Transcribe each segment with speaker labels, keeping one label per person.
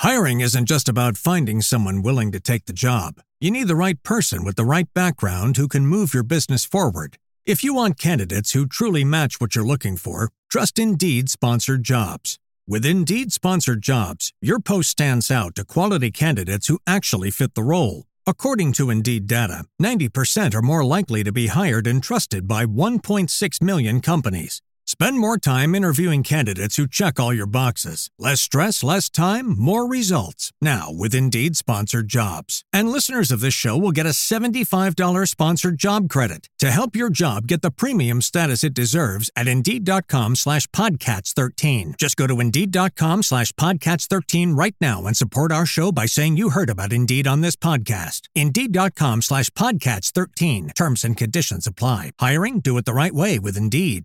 Speaker 1: Hiring isn't just about finding someone willing to take the job. You need the right person with the right background who can move your business forward. If you want candidates who truly match what you're looking for, trust Indeed Sponsored Jobs. With Indeed Sponsored Jobs, your post stands out to quality candidates who actually fit the role. According to Indeed data, 90% are more likely to be hired and trusted by 1.6 million companies. Spend more time interviewing candidates who check all your boxes. Less stress, less time, more results. Now with Indeed Sponsored Jobs. And listeners of this show will get a $75 sponsored job credit to help your job get the premium status it deserves at Indeed.com/Podcats13. Just go to Indeed.com/Podcats13 right now and support our show by saying you heard about Indeed on this podcast. Indeed.com/Podcats13. Terms and conditions apply. Hiring? Do it the right way with Indeed.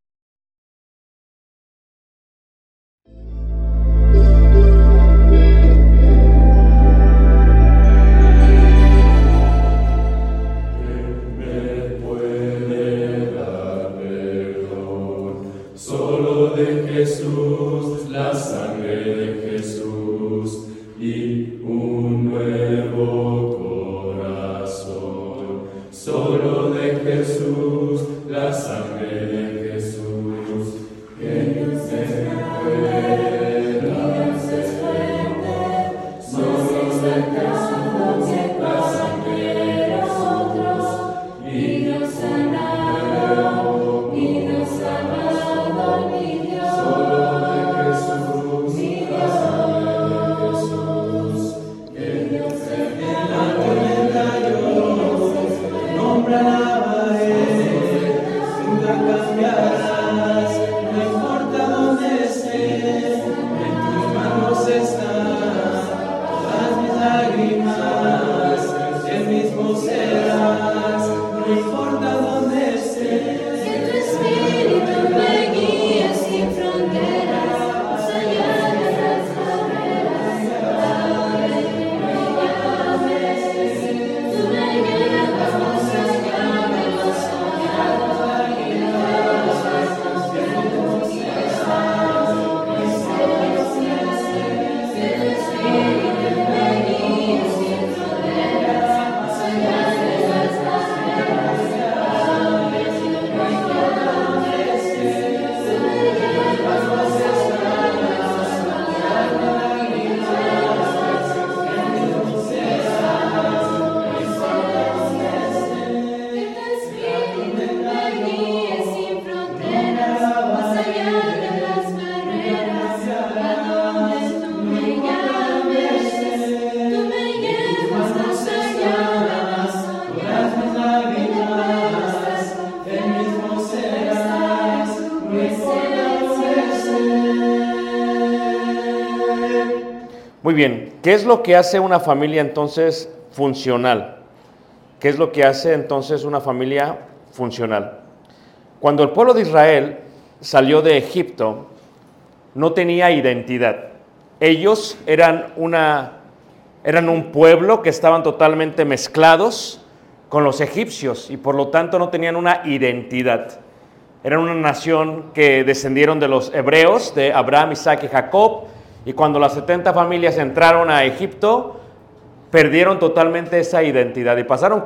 Speaker 2: Jesús, la sangre de Jesús y un nuevo corazón. Solo de Jesús, la sangre de Jesús, que nos recuerda, nos descuenta. Solo de Jesús, la sangre de nosotros y nos sanará y nos amará.
Speaker 3: Muy bien, ¿qué es lo que hace una familia entonces funcional? ¿Qué es lo que hace entonces una familia funcional? Cuando el pueblo de Israel salió de Egipto, no tenía identidad. Ellos eran un pueblo que estaban totalmente mezclados con los egipcios y por lo tanto no tenían una identidad. Eran una nación que descendieron de los hebreos, de Abraham, Isaac y Jacob, y cuando las 70 familias entraron a Egipto, perdieron totalmente esa identidad y pasaron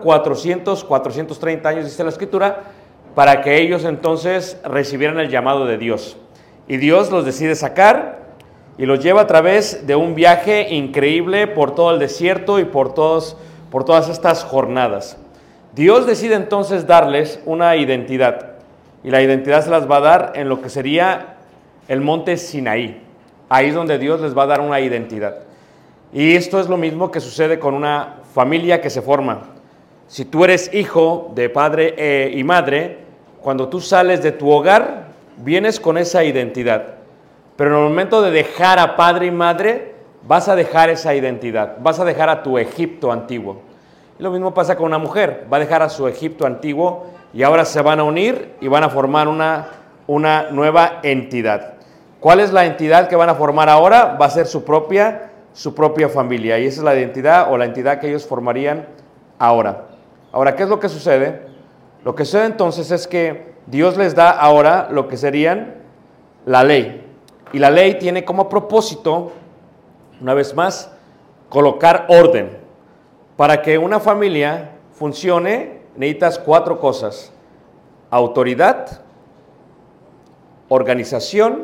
Speaker 3: 430 años, dice la Escritura, para que ellos entonces recibieran el llamado de Dios. Y Dios los decide sacar y los lleva a través de un viaje increíble por todo el desierto y por todas estas jornadas. Dios decide entonces darles una identidad y la identidad se las va a dar en lo que sería el monte Sinaí. Ahí es donde Dios les va a dar una identidad. Y esto es lo mismo que sucede con una familia que se forma. Si tú eres hijo de padre y madre, cuando tú sales de tu hogar, vienes con esa identidad. Pero en el momento de dejar a padre y madre, vas a dejar esa identidad. Vas a dejar a tu Egipto antiguo. Y lo mismo pasa con una mujer. Va a dejar a su Egipto antiguo y ahora se van a unir y van a formar una nueva entidad. ¿Cuál es la entidad que van a formar ahora? Va a ser su propia familia. Y esa es la identidad o la entidad que ellos formarían ahora. Ahora, ¿qué es lo que sucede? Lo que sucede entonces es que Dios les da ahora lo que serían la ley. Y la ley tiene como propósito Una vez más, colocar orden. Para que una familia funcione, necesitas 4 cosas: autoridad, organización,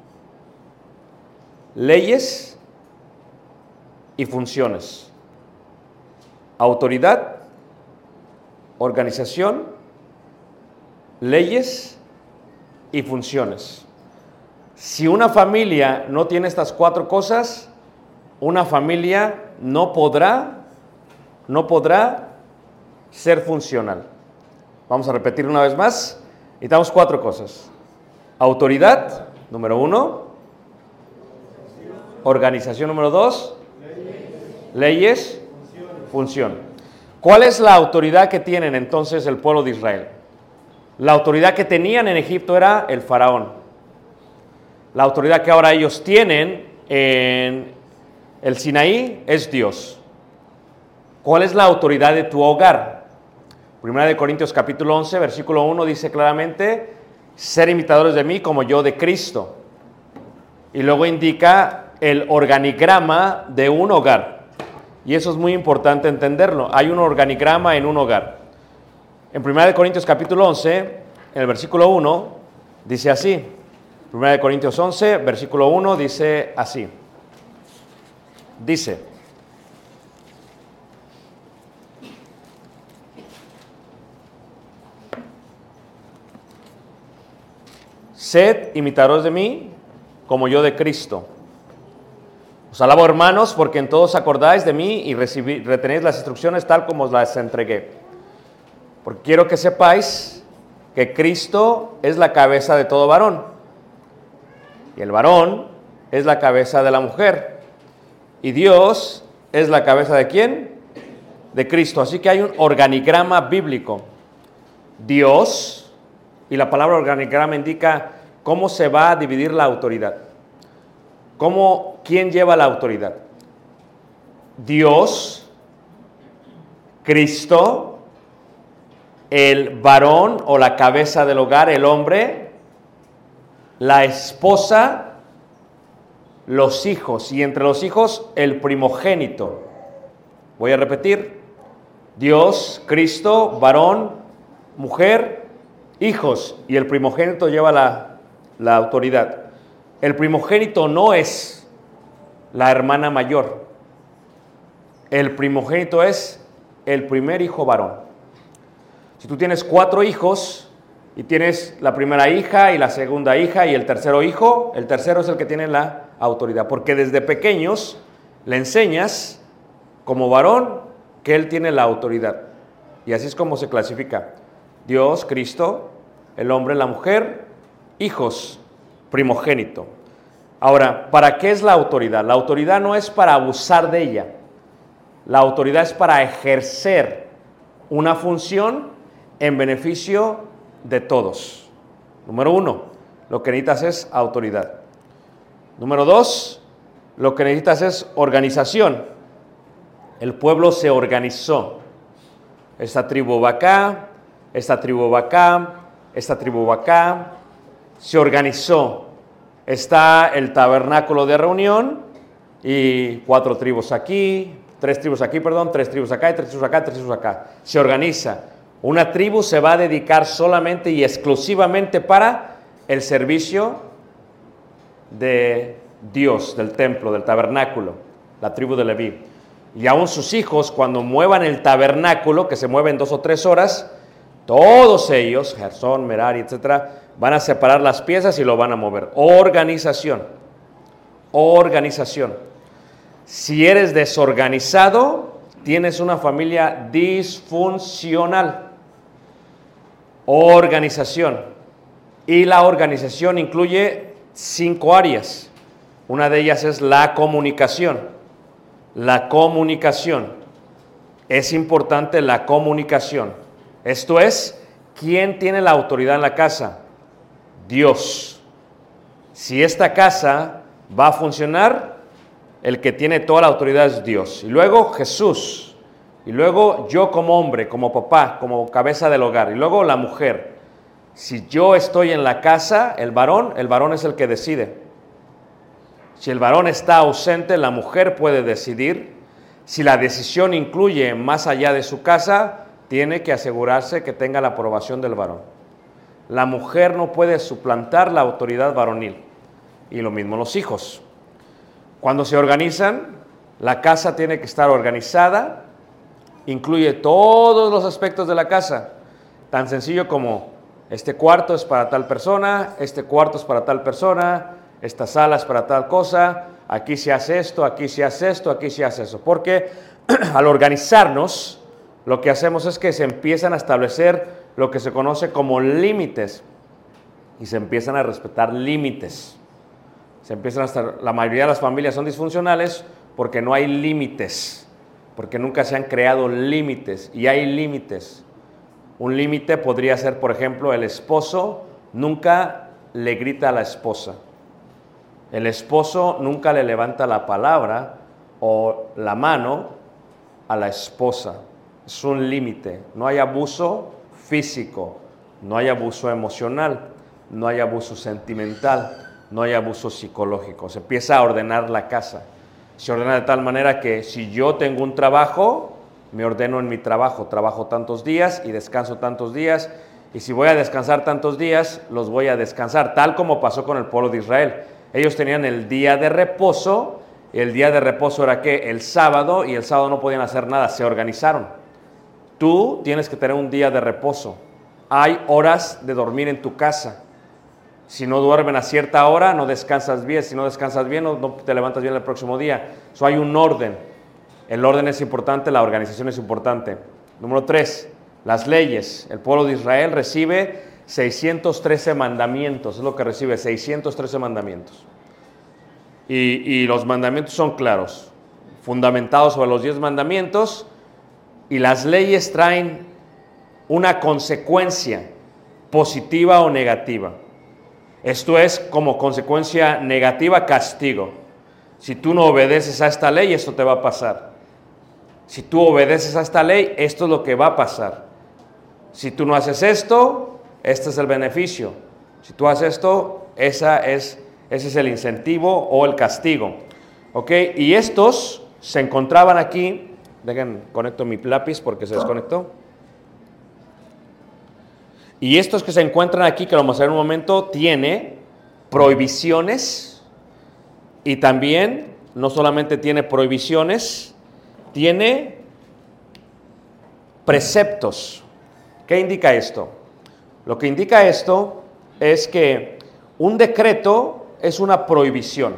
Speaker 3: leyes y funciones. Autoridad, organización, leyes y funciones. Si una familia no tiene estas 4 cosas, una familia no podrá ser funcional. Vamos a repetir una vez más. Necesitamos 4 cosas: autoridad, número 1; organización, número 2; leyes, función. ¿Cuál es la autoridad que tienen entonces el pueblo de Israel? La autoridad que tenían en Egipto era el faraón. La autoridad que ahora ellos tienen en el Sinaí es Dios. ¿Cuál es la autoridad de tu hogar? Primera de Corintios capítulo 11, versículo 1 dice claramente: ser imitadores de mí como yo de Cristo. Y luego indica el organigrama de un hogar. Y eso es muy importante entenderlo. Hay un organigrama en un hogar. En 1 Corintios capítulo 11, en el versículo 1, dice así. 1 Corintios 11, versículo 1, dice así. Dice: sed imitadores de mí, como yo de Cristo. Os alabo, hermanos, porque en todos acordáis de mí y retenéis las instrucciones tal como os las entregué. Porque quiero que sepáis que Cristo es la cabeza de todo varón, y el varón es la cabeza de la mujer, y Dios es la cabeza ¿de quién? De Cristo. Así que hay un organigrama bíblico. Dios, y la palabra organigrama indica cómo se va a dividir la autoridad. ¿Quién lleva la autoridad? Dios, Cristo, el varón o la cabeza del hogar, el hombre, la esposa, los hijos, y entre los hijos el primogénito. Voy a repetir: Dios, Cristo, varón, mujer, hijos, y el primogénito lleva la autoridad. El primogénito no es la hermana mayor. El primogénito es el primer hijo varón. Si tú tienes 4 hijos y tienes la primera hija y la segunda hija y el tercero hijo, el tercero es el que tiene la autoridad, porque desde pequeños le enseñas como varón que él tiene la autoridad. Y así es como se clasifica: Dios, Cristo, el hombre, la mujer, hijos, primogénito. Ahora, ¿para qué es la autoridad? La autoridad no es para abusar de ella. La autoridad es para ejercer una función en beneficio de todos. Número 1, lo que necesitas es autoridad. Número 2, lo que necesitas es organización. El pueblo se organizó. Esta tribu va acá, esta tribu va acá, esta tribu va acá. Se organizó. Está el tabernáculo de reunión y 4 tribus aquí, 3 tribus aquí, 3 tribus acá, y 3 tribus acá, 3 tribus acá. Se organiza. Una tribu se va a dedicar solamente y exclusivamente para el servicio de Dios, del templo, del tabernáculo, la tribu de Leví. Y aún sus hijos, cuando muevan el tabernáculo, que se mueve en 2 o 3 horas, todos ellos, Gersón, Merari, etcétera, van a separar las piezas y lo van a mover. Organización. Organización. Si eres desorganizado, tienes una familia disfuncional. Organización. Y la organización incluye 5 áreas. Una de ellas es la comunicación. La comunicación. Es importante la comunicación. Esto es, ¿quién tiene la autoridad en la casa? Dios. Si esta casa va a funcionar, el que tiene toda la autoridad es Dios. Y luego Jesús. Y luego yo como hombre, como papá, como cabeza del hogar. Y luego la mujer. Si yo estoy en la casa, el varón es el que decide. Si el varón está ausente, la mujer puede decidir. Si la decisión incluye más allá de su casa, tiene que asegurarse que tenga la aprobación del varón. La mujer no puede suplantar la autoridad varonil. Y lo mismo los hijos. Cuando se organizan, la casa tiene que estar organizada, incluye todos los aspectos de la casa, tan sencillo como este cuarto es para tal persona, este cuarto es para tal persona, esta sala es para tal cosa, aquí se hace esto, aquí se hace esto, aquí se hace eso. Porque al organizarnos, lo que hacemos es que se empiezan a establecer lo que se conoce como límites y se empiezan a respetar límites. La mayoría de las familias son disfuncionales porque no hay límites, porque nunca se han creado límites y hay límites. Un límite podría ser, por ejemplo, el esposo nunca le grita a la esposa. El esposo nunca le levanta la palabra o la mano a la esposa. Es un límite. No hay abuso físico, no hay abuso emocional, no hay abuso sentimental, no hay abuso psicológico. Se empieza a ordenar la casa. Se ordena de tal manera que si yo tengo un trabajo, me ordeno en mi trabajo. Trabajo tantos días y descanso tantos días. Y si voy a descansar tantos días, los voy a descansar, tal como pasó con el pueblo de Israel. Ellos tenían el día de reposo. El día de reposo era ¿qué? El sábado, y el sábado no podían hacer nada. Se organizaron. Tú tienes que tener un día de reposo. Hay horas de dormir en tu casa. Si no duermen a cierta hora, no descansas bien. Si no descansas bien, no te levantas bien el próximo día. So, hay un orden. El orden es importante, la organización es importante. Número 3, las leyes. El pueblo de Israel recibe 613 mandamientos. Es lo que recibe, 613 mandamientos. Y los mandamientos son claros, fundamentados sobre los 10 mandamientos. Y las leyes traen una consecuencia positiva o negativa. Esto es como consecuencia negativa, castigo. Si tú no obedeces a esta ley, esto te va a pasar. Si tú obedeces a esta ley, esto es lo que va a pasar. Si tú no haces esto, este es el beneficio. Si tú haces esto, ese es el incentivo o el castigo. ¿Ok? Y estos se encontraban aquí. Dejen, conecto mi lápiz porque se desconectó. Y estos que se encuentran aquí, que lo vamos a ver en un momento, tiene prohibiciones y también, no solamente tiene prohibiciones, tiene preceptos. ¿Qué indica esto? Lo que indica esto es que un decreto es una prohibición.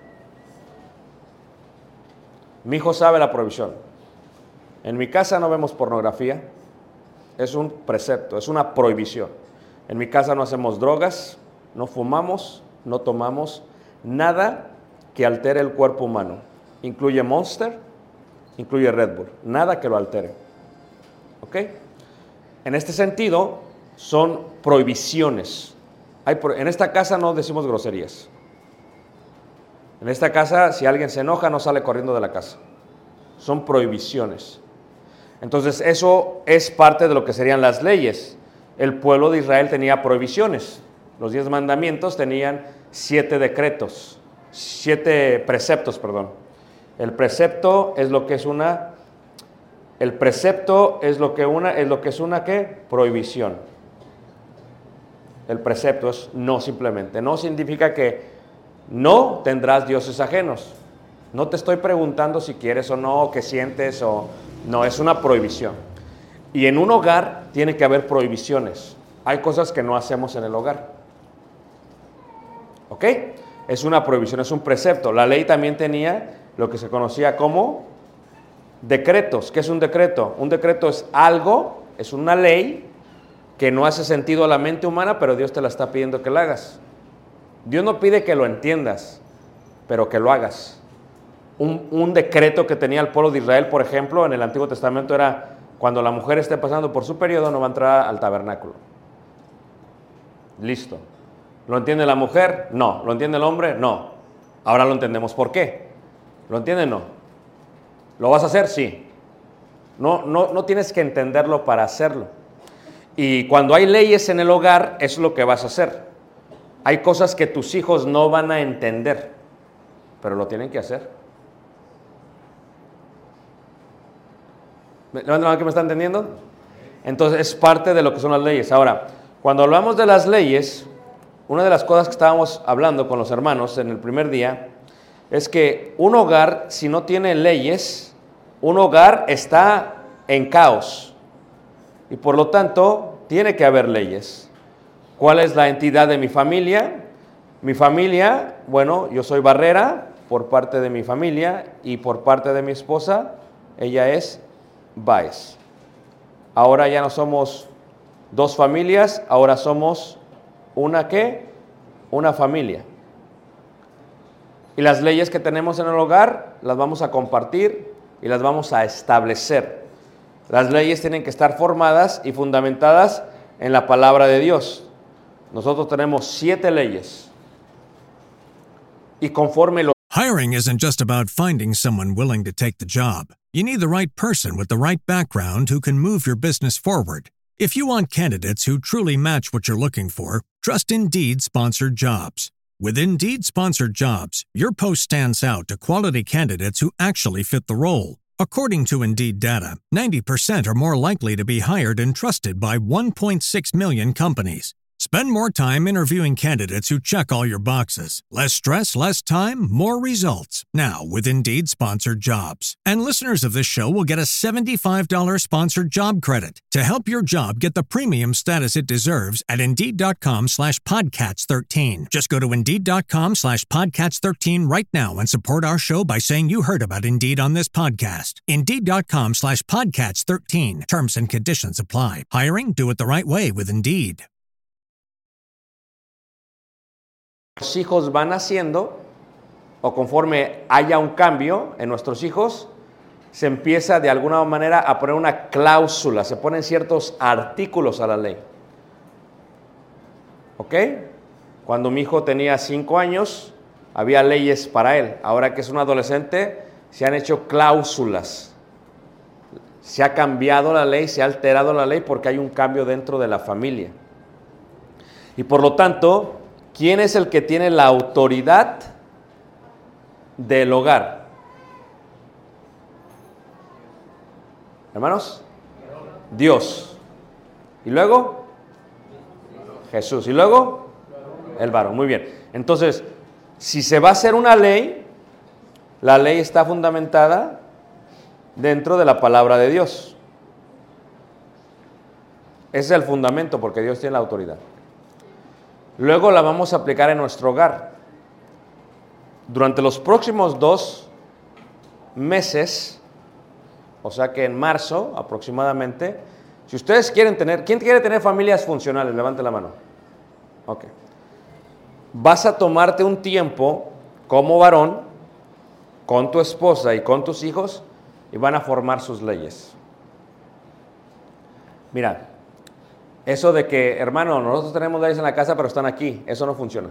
Speaker 3: Mi hijo sabe la prohibición. En mi casa no vemos pornografía. Es un precepto, es una prohibición. En mi casa no hacemos drogas, no fumamos, no tomamos nada que altere el cuerpo humano. Incluye Monster, incluye Red Bull, nada que lo altere. ¿Ok? En este sentido, son prohibiciones. En esta casa no decimos groserías. En esta casa, si alguien se enoja, no sale corriendo de la casa. Son prohibiciones. Entonces, eso es parte de lo que serían las leyes. El pueblo de Israel tenía prohibiciones. Los 10 mandamientos tenían 7 decretos, 7 preceptos, perdón. El precepto es lo que es una ¿qué? Prohibición. El precepto es no simplemente. No significa que no tendrás dioses ajenos. No te estoy preguntando si quieres o no, qué sientes o... No, es una prohibición. Y en un hogar tiene que haber prohibiciones. Hay cosas que no hacemos en el hogar. ¿Ok? Es una prohibición, es un precepto. La ley también tenía lo que se conocía como decretos. ¿Qué es un decreto? Un decreto es algo, es una ley que no hace sentido a la mente humana, pero Dios te la está pidiendo que la hagas. Dios no pide que lo entiendas, pero que lo hagas. Un decreto que tenía el pueblo de Israel, por ejemplo, en el Antiguo Testamento era: cuando la mujer esté pasando por su periodo, no va a entrar al tabernáculo. Listo. ¿Lo entiende la mujer? No. ¿Lo entiende el hombre? No. Ahora lo entendemos. ¿Por qué? ¿Lo entiende? No. ¿Lo vas a hacer? Sí. No tienes que entenderlo para hacerlo. Y cuando hay leyes en el hogar, eso es lo que vas a hacer. Hay cosas que tus hijos no van a entender. pero lo tienen que hacer. ¿Levanten la mano que me está entendiendo? Entonces es parte de lo que son las leyes. Ahora, cuando hablamos de las leyes, una de las cosas que estábamos hablando con los hermanos en el primer día es que un hogar, si no tiene leyes, un hogar está en caos. Y por lo tanto, tiene que haber leyes. ¿Cuál es la entidad de mi familia? Mi familia, bueno, yo soy Barrera por parte de mi familia y por parte de mi esposa, ella es Báez. Ahora ya no somos dos familias, ahora somos una ¿qué? Una familia. Y las leyes que tenemos en el hogar las vamos a compartir y las vamos a establecer. Las leyes tienen que estar formadas y fundamentadas en la palabra de Dios. Nosotros tenemos 7 leyes. Y conforme lo
Speaker 1: Hiring isn't just about finding someone willing to take the job. You need the right person with the right background who can move your business forward. If you want candidates who truly match what you're looking for, trust Indeed Sponsored Jobs. With Indeed Sponsored Jobs, your post stands out to quality candidates who actually fit the role. According to Indeed data, 90% are more likely to be hired and trusted by 1.6 million companies. Spend more time interviewing candidates who check all your boxes. Less stress, less time, more results. Now with Indeed Sponsored Jobs. And listeners of this show will get a $75 sponsored job credit to help your job get the premium status it deserves at Indeed.com/Podcats13. Just go to Indeed.com/Podcats13 right now and support our show by saying you heard about Indeed on this podcast. Indeed.com/Podcats13. Terms and conditions apply. Hiring? Do it the right way with Indeed.
Speaker 3: los hijos van haciendo, o conforme haya un cambio en nuestros hijos, se empieza de alguna manera a poner una cláusula, se ponen ciertos artículos a la ley. ¿Ok? Cuando mi hijo tenía 5 años, había leyes para él. Ahora que es un adolescente, se han hecho cláusulas. Se ha cambiado la ley, se ha alterado la ley porque hay un cambio dentro de la familia. Y por lo tanto, ¿quién es el que tiene la autoridad del hogar? Hermanos, Dios. Y luego, Jesús. Y luego, el varón. Muy bien. Entonces, si se va a hacer una ley, la ley está fundamentada dentro de la palabra de Dios. Ese es el fundamento porque Dios tiene la autoridad. Luego la vamos a aplicar en nuestro hogar. Durante los próximos 2 meses, o sea que en marzo aproximadamente, si ustedes quieren tener, ¿quién quiere tener familias funcionales? Levante la mano. Ok. Vas a tomarte un tiempo como varón, con tu esposa y con tus hijos, y van a formar sus leyes. Mira, eso de que, hermano, nosotros tenemos leyes en la casa, pero están aquí, eso no funciona.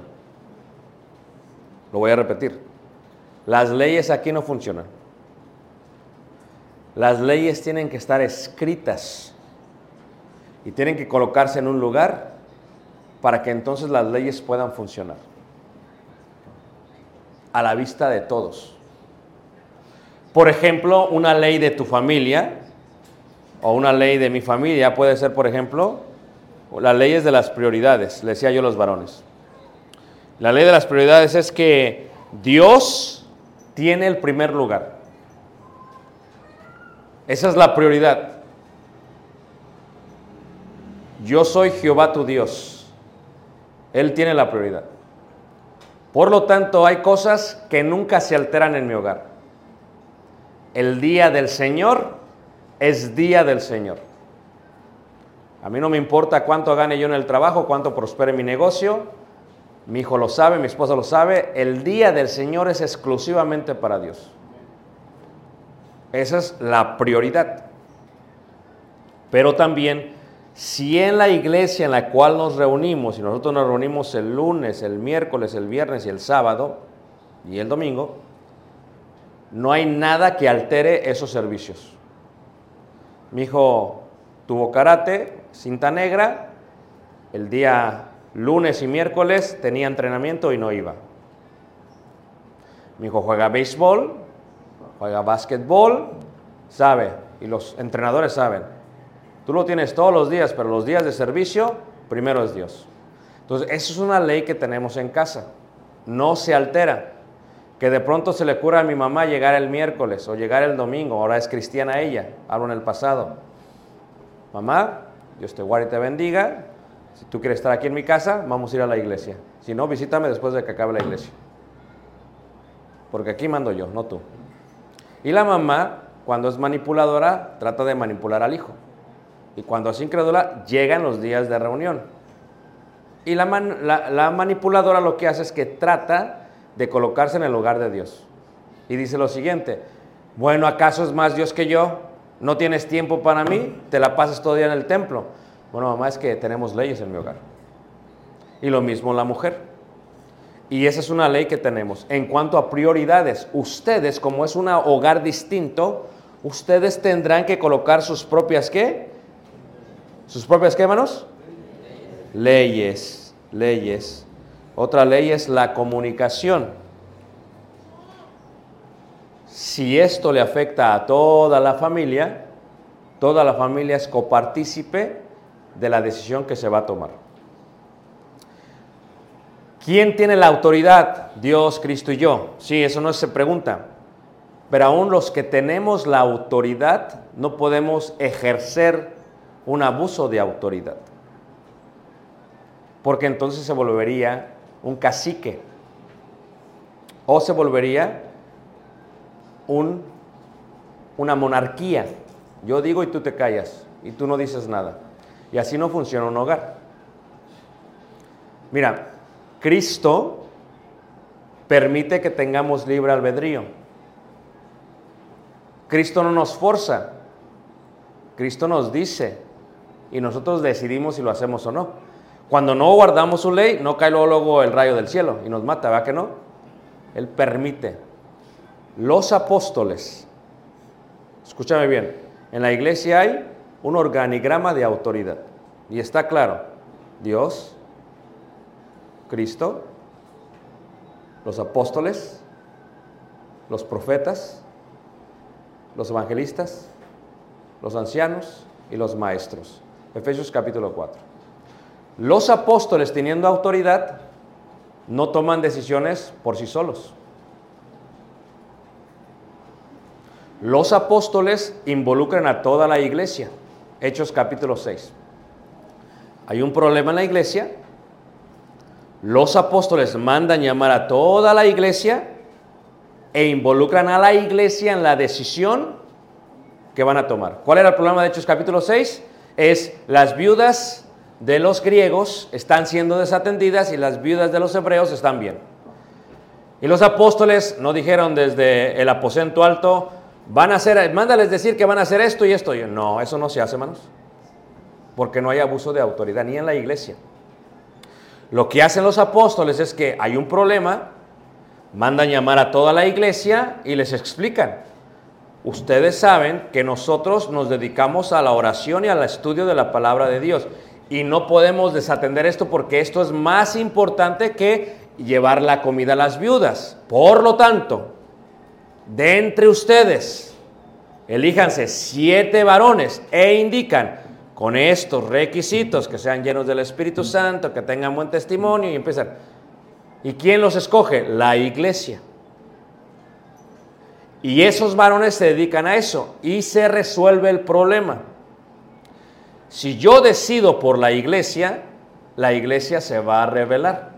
Speaker 3: Lo voy a repetir. Las leyes aquí no funcionan. Las leyes tienen que estar escritas y tienen que colocarse en un lugar para que entonces las leyes puedan funcionar a la vista de todos. Por ejemplo, una ley de tu familia o una ley de mi familia puede ser, por ejemplo, las leyes de las prioridades, le decía yo a los varones. La ley de las prioridades es que Dios tiene el primer lugar. Esa es la prioridad. Yo soy Jehová tu Dios. Él tiene la prioridad. Por lo tanto, hay cosas que nunca se alteran en mi hogar. El día del Señor es día del Señor. A mí no me importa cuánto gane yo en el trabajo, cuánto prospere mi negocio. Mi hijo lo sabe, mi esposa lo sabe. El día del Señor es exclusivamente para Dios. Esa es la prioridad. Pero también, si en la iglesia en la cual nos reunimos, y nosotros nos reunimos el lunes, el miércoles, el viernes y el sábado, y el domingo, no hay nada que altere esos servicios. Mi hijo tuvo karate, cinta negra, el día lunes y miércoles tenía entrenamiento y no iba. Mi hijo juega béisbol, juega básquetbol, sabe, y los entrenadores saben. Tú lo tienes todos los días, pero los días de servicio, primero es Dios. Entonces, eso es una ley que tenemos en casa. No se altera. Que de pronto se le ocurra a mi mamá llegar el miércoles o llegar el domingo, ahora es cristiana ella, hablo en el pasado. Mamá, Dios te guarde y te bendiga. Si tú quieres estar aquí en mi casa, vamos a ir a la iglesia. Si no, visítame después de que acabe la iglesia. Porque aquí mando yo, no tú. Y la mamá, cuando es manipuladora, trata de manipular al hijo. Y cuando es incrédula, llegan los días de reunión. Y la manipuladora lo que hace es que trata de colocarse en el lugar de Dios. Y dice lo siguiente: bueno, ¿acaso es más Dios que yo? ¿No tienes tiempo para mí? ¿Te la pasas todo el día en el templo? Bueno, mamá, es que tenemos leyes en mi hogar. Y lo mismo la mujer. Y esa es una ley que tenemos. En cuanto a prioridades, ustedes, como es un hogar distinto, ustedes tendrán que colocar sus propias, ¿qué? ¿Sus propias qué, hermanos? Leyes. Otra ley es la comunicación. Si esto le afecta a toda la familia es copartícipe de la decisión que se va a tomar. ¿Quién tiene la autoridad? Dios, Cristo y yo. Sí, eso no se pregunta. Pero aún los que tenemos la autoridad no podemos ejercer un abuso de autoridad. Porque entonces se volvería un cacique o se volvería una monarquía. Yo digo y tú te callas y tú no dices nada. Y así no funciona un hogar. Mira, Cristo permite que tengamos libre albedrío. Cristo no nos forza. Cristo nos dice y nosotros decidimos si lo hacemos o no. Cuando no guardamos su ley, no cae luego el rayo del cielo y nos mata, ¿verdad que no? Él permite. Los apóstoles, escúchame bien, en la iglesia hay un organigrama de autoridad. Y está claro, Dios, Cristo, los apóstoles, los profetas, los evangelistas, los ancianos y los maestros. Efesios capítulo 4. Los apóstoles, teniendo autoridad, no toman decisiones por sí solos. Los apóstoles involucran a toda la iglesia. Hechos capítulo 6. Hay un problema en la iglesia. Los apóstoles mandan llamar a toda la iglesia e involucran a la iglesia en la decisión que van a tomar. ¿Cuál era el problema de Hechos capítulo 6? Es las viudas de los griegos están siendo desatendidas y las viudas de los hebreos están bien. Y los apóstoles no dijeron desde el aposento alto, mándales decir que van a hacer esto y esto. No, eso no se hace, hermanos, porque no hay abuso de autoridad ni en la iglesia. Lo que hacen los apóstoles es que hay un problema, mandan llamar a toda la iglesia y les explican. Ustedes saben que nosotros nos dedicamos a la oración y al estudio de la palabra de Dios. Y no podemos desatender esto porque esto es más importante que llevar la comida a las viudas. Por lo tanto, de entre ustedes, elíjanse 7 varones e indican con estos requisitos, que sean llenos del Espíritu Santo, que tengan buen testimonio y empiezan. ¿Y quién los escoge? La iglesia. Y esos varones se dedican a eso y se resuelve el problema. Si yo decido por la iglesia se va a rebelar.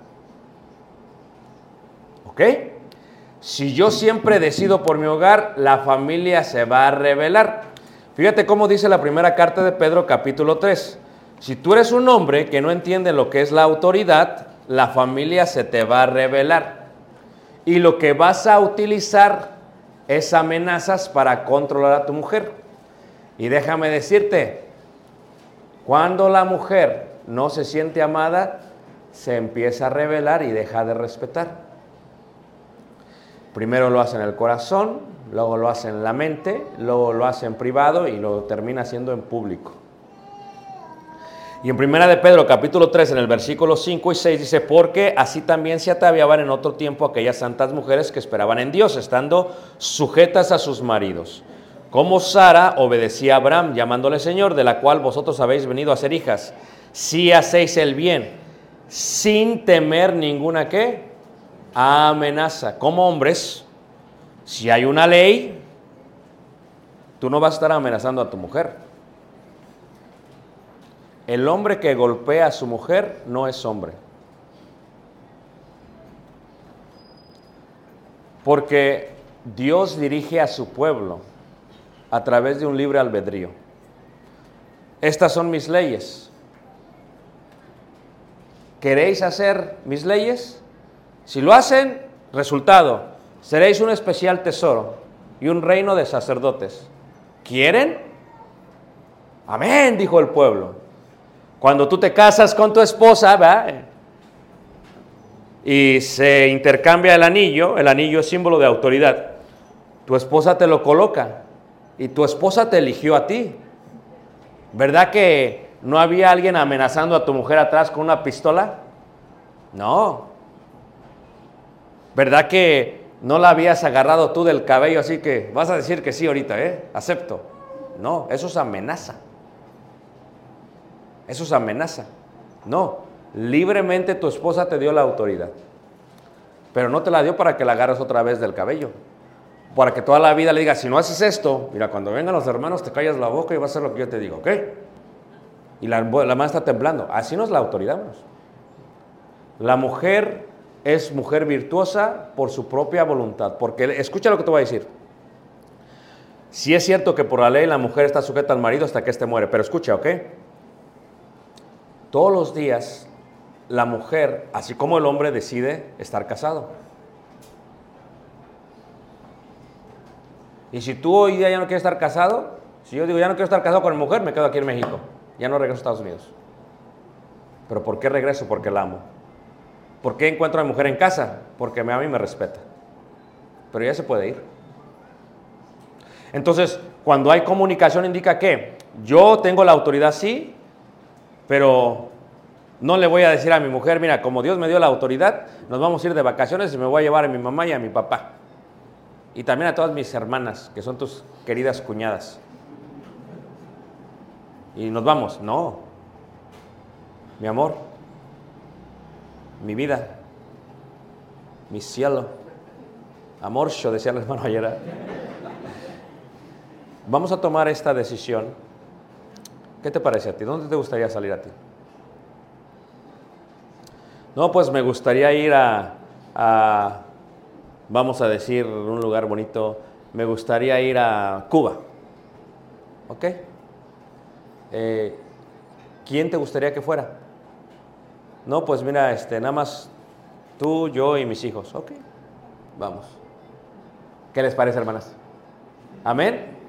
Speaker 3: ¿Ok? Si yo siempre decido por mi hogar, la familia se va a rebelar. Fíjate cómo dice la primera carta de Pedro, capítulo 3. Si tú eres un hombre que no entiende lo que es la autoridad, la familia se te va a rebelar. Y lo que vas a utilizar es amenazas para controlar a tu mujer. Y déjame decirte, cuando la mujer no se siente amada, se empieza a rebelar y deja de respetar. Primero lo hace en el corazón, luego lo hace en la mente, luego lo hace en privado y lo termina haciendo en público. Y en Primera de Pedro, capítulo 3, en el versículo 5 y 6, dice, porque así también se ataviaban en otro tiempo aquellas santas mujeres que esperaban en Dios, estando sujetas a sus maridos. Como Sara obedecía a Abraham, llamándole Señor, de la cual vosotros habéis venido a ser hijas, si hacéis el bien, sin temer ninguna, ¿qué? Amenaza. Como hombres, si hay una ley, tú no vas a estar amenazando a tu mujer. El hombre que golpea a su mujer no es hombre. Porque Dios dirige a su pueblo a través de un libre albedrío. Estas son mis leyes. ¿Queréis hacer mis leyes? Si lo hacen, resultado, seréis un especial tesoro y un reino de sacerdotes. ¿Quieren? Amén, dijo el pueblo. Cuando tú te casas con tu esposa, ¿verdad? Y se intercambia el anillo es símbolo de autoridad. Tu esposa te lo coloca y tu esposa te eligió a ti. ¿Verdad que no había alguien amenazando a tu mujer atrás con una pistola? No. ¿Verdad que no la habías agarrado tú del cabello así que vas a decir que sí ahorita, acepto? No, eso es amenaza. Eso es amenaza. No, libremente tu esposa te dio la autoridad, pero no te la dio para que la agarres otra vez del cabello, para que toda la vida le digas, si no haces esto, mira, cuando vengan los hermanos te callas la boca y vas a hacer lo que yo te digo, ¿ok? Y la mano está temblando. Así no es la autoridad, hermanos. La mujer es mujer virtuosa por su propia voluntad, porque escucha lo que te voy a decir. Sí es cierto que por la ley la mujer está sujeta al marido hasta que éste muere, pero escucha, ¿ok? Todos los días la mujer, así como el hombre, decide estar casado. Y si tú hoy día ya no quieres estar casado, si yo digo ya no quiero estar casado con mi mujer, me quedo aquí en México, ya no regreso a Estados Unidos. ¿Pero por qué regreso? Porque la amo. ¿Por qué encuentro a mi mujer en casa? Porque me ama y me respeta. Pero ya se puede ir. Entonces, cuando hay comunicación indica que yo tengo la autoridad, sí, pero no le voy a decir a mi mujer, mira, como Dios me dio la autoridad, nos vamos a ir de vacaciones y me voy a llevar a mi mamá y a mi papá. Y también a todas mis hermanas, que son tus queridas cuñadas. Y nos vamos. No. Mi amor, mi vida, mi cielo, amorcho, decía el hermano ayer. Vamos a tomar esta decisión. ¿Qué te parece a ti? ¿Dónde te gustaría salir a ti? No, pues me gustaría ir vamos a decir, un lugar bonito. Me gustaría ir a Cuba. ¿Ok? ¿Quién te gustaría que fuera? No, pues mira, nada más tú, yo y mis hijos. Ok, vamos. ¿Qué les parece, hermanas? ¿Amén?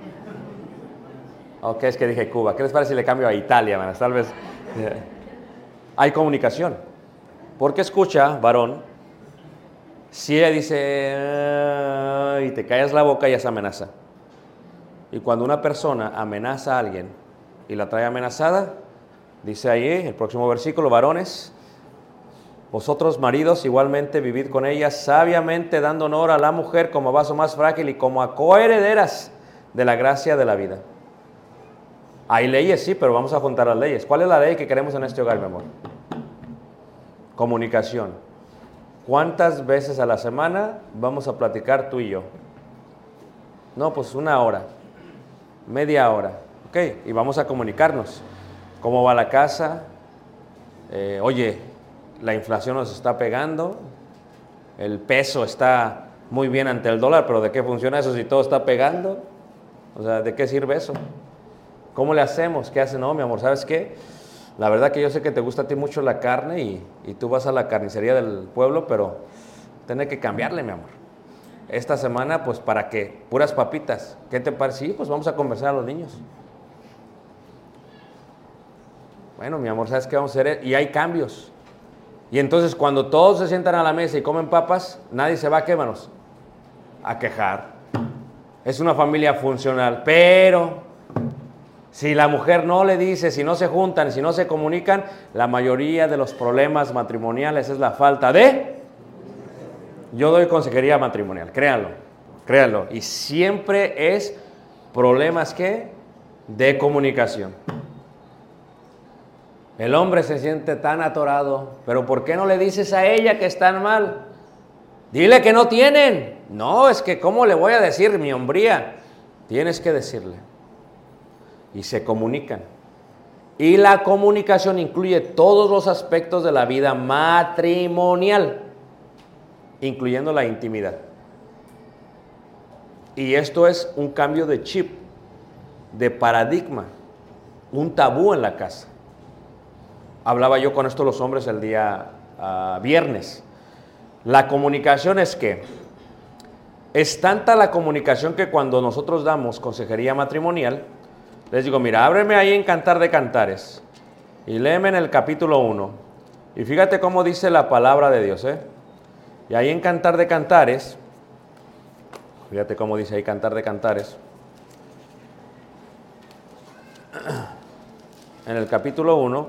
Speaker 3: Ok, es que dije Cuba. ¿Qué les parece si le cambio a Italia, hermanas? Tal vez hay comunicación. Porque escucha, varón, si ella dice y te callas la boca, ya es amenaza. Y cuando una persona amenaza a alguien y la trae amenazada, dice ahí el próximo versículo, varones, vosotros maridos igualmente vivid con ella sabiamente, dando honor a la mujer como vaso más frágil y como a coherederas de la gracia de la vida. Hay leyes, sí, pero vamos a juntar las leyes. ¿Cuál es la ley que queremos en este hogar, mi amor? Comunicación. ¿Cuántas veces a la semana vamos a platicar tú y yo? No, pues 1 hora, media hora. Ok, y vamos a comunicarnos. ¿Cómo va la casa? Oye, la inflación nos está pegando. El peso está muy bien ante el dólar, pero ¿de qué funciona eso si todo está pegando? O sea, ¿de qué sirve eso? ¿Cómo le hacemos? ¿Qué hace? No, mi amor, ¿sabes qué? La verdad que yo sé que te gusta a ti mucho la carne y tú vas a la carnicería del pueblo, pero tenés que cambiarle, mi amor. Esta semana, pues, ¿para qué? Puras papitas. ¿Qué te parece? Sí, pues vamos a conversar a los niños. Bueno, mi amor, ¿sabes qué vamos a hacer? Y hay cambios. Y entonces, cuando todos se sientan a la mesa y comen papas, nadie se va a, ¿qué, hermanos? A quejar. Es una familia funcional, pero Si la mujer no le dice, si no se juntan, si no se comunican, la mayoría de los problemas matrimoniales es la falta de... Yo doy consejería matrimonial, créanlo, créanlo. Y siempre es problemas ¿qué? De comunicación. El hombre se siente tan atorado, pero ¿por qué no le dices a ella que están mal? Dile que no tienen. No, es que ¿cómo le voy a decir mi hombría? Tienes que decirle. Y se comunican. Y la comunicación incluye todos los aspectos de la vida matrimonial, incluyendo la intimidad. Y esto es un cambio de chip, de paradigma, un tabú en la casa. Hablaba yo con esto los hombres el día viernes. La comunicación es que es tanta la comunicación que cuando nosotros damos consejería matrimonial, les digo, mira, ábreme ahí en Cantar de Cantares y léeme en el capítulo 1. Y fíjate cómo dice la palabra de Dios, ¿eh? Y ahí en Cantar de Cantares, fíjate cómo dice ahí Cantar de Cantares. En el capítulo 1,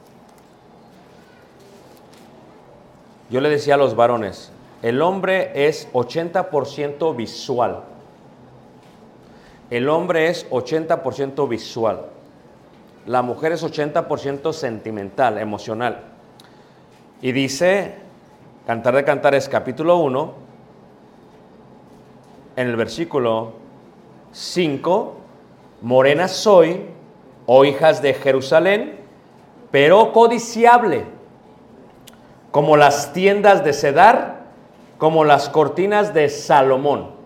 Speaker 3: yo le decía a los varones, el hombre es 80% visual. El hombre es 80% visual. La mujer es 80% sentimental, emocional. Y dice, Cantar de Cantares, capítulo 1, en el versículo 5, morena soy, oh hijas de Jerusalén, pero codiciable, como las tiendas de Cedar, como las cortinas de Salomón.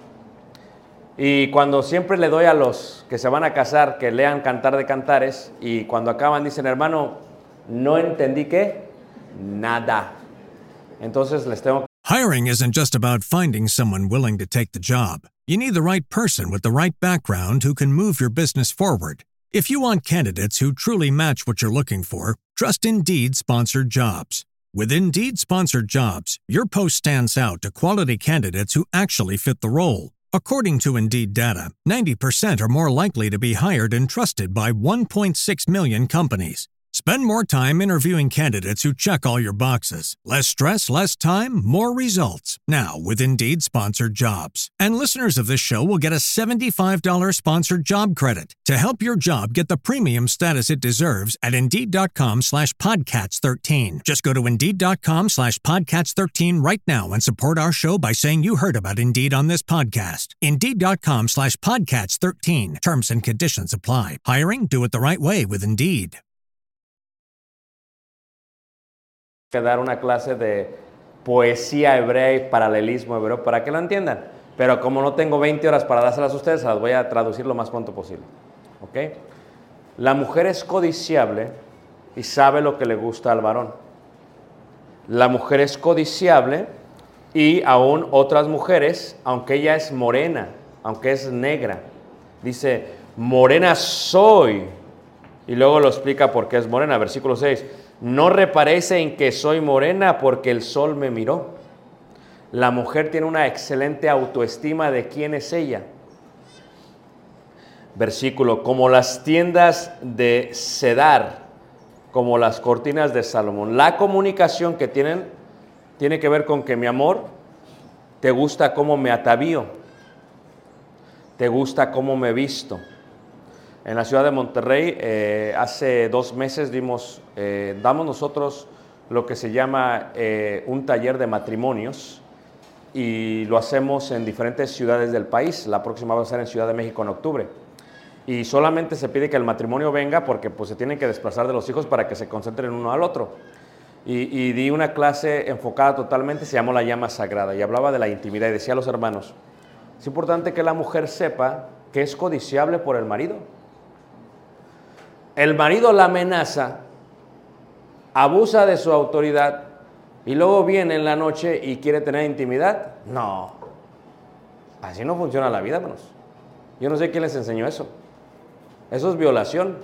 Speaker 3: Y cuando siempre le doy a los que se van a casar que lean Cantar de Cantares y cuando acaban dicen, hermano, no entendí qué, nada. Entonces les tengo.
Speaker 1: Hiring isn't just about finding someone willing to take the job. You need the right person with the right background who can move your business forward. If you want candidates who truly match what you're looking for, trust Indeed Sponsored Jobs. With Indeed Sponsored Jobs, your post stands out to quality candidates who actually fit the role. According to Indeed data, 90% are more likely to be hired and trusted by 1.6 million companies. Spend more time interviewing candidates who check all your boxes. Less stress, less time, more results. Now with Indeed Sponsored Jobs. And listeners of this show will get a $75 sponsored job credit to help your job get the premium status it deserves at Indeed.com/Podcats13. Just go to Indeed.com/Podcats13 right now and support our show by saying you heard about Indeed on this podcast. Indeed.com/Podcats13. Terms and conditions apply. Hiring? Do it the right way with Indeed.
Speaker 3: Que dar una clase de poesía hebrea y paralelismo hebreo para que lo entiendan. Pero como no tengo 20 horas para dárselas a ustedes, las voy a traducir lo más pronto posible. ¿Ok? La mujer es codiciable y sabe lo que le gusta al varón. La mujer es codiciable y aún otras mujeres, aunque ella es morena, aunque es negra, dice, morena soy. Y luego lo explica por qué es morena. Versículo 6. No reparéis en que soy morena porque el sol me miró. La mujer tiene una excelente autoestima de quién es ella. Versículo, como las tiendas de Cedar, como las cortinas de Salomón. La comunicación que tienen tiene que ver con que, mi amor, te gusta cómo me atavío, te gusta cómo me visto. En la ciudad de Monterrey, hace 2 meses damos nosotros lo que se llama un taller de matrimonios y lo hacemos en diferentes ciudades del país. La próxima va a ser en Ciudad de México en octubre. Y solamente se pide que el matrimonio venga porque pues, se tienen que desplazar de los hijos para que se concentren uno al otro. Y di una clase enfocada totalmente, se llamó La Llama Sagrada, y hablaba de la intimidad y decía a los hermanos, es importante que la mujer sepa que es codiciable por el marido. El marido la amenaza, abusa de su autoridad y luego viene en la noche y quiere tener intimidad. No, así no funciona la vida, hermanos. Yo no sé quién les enseñó eso. Eso es violación.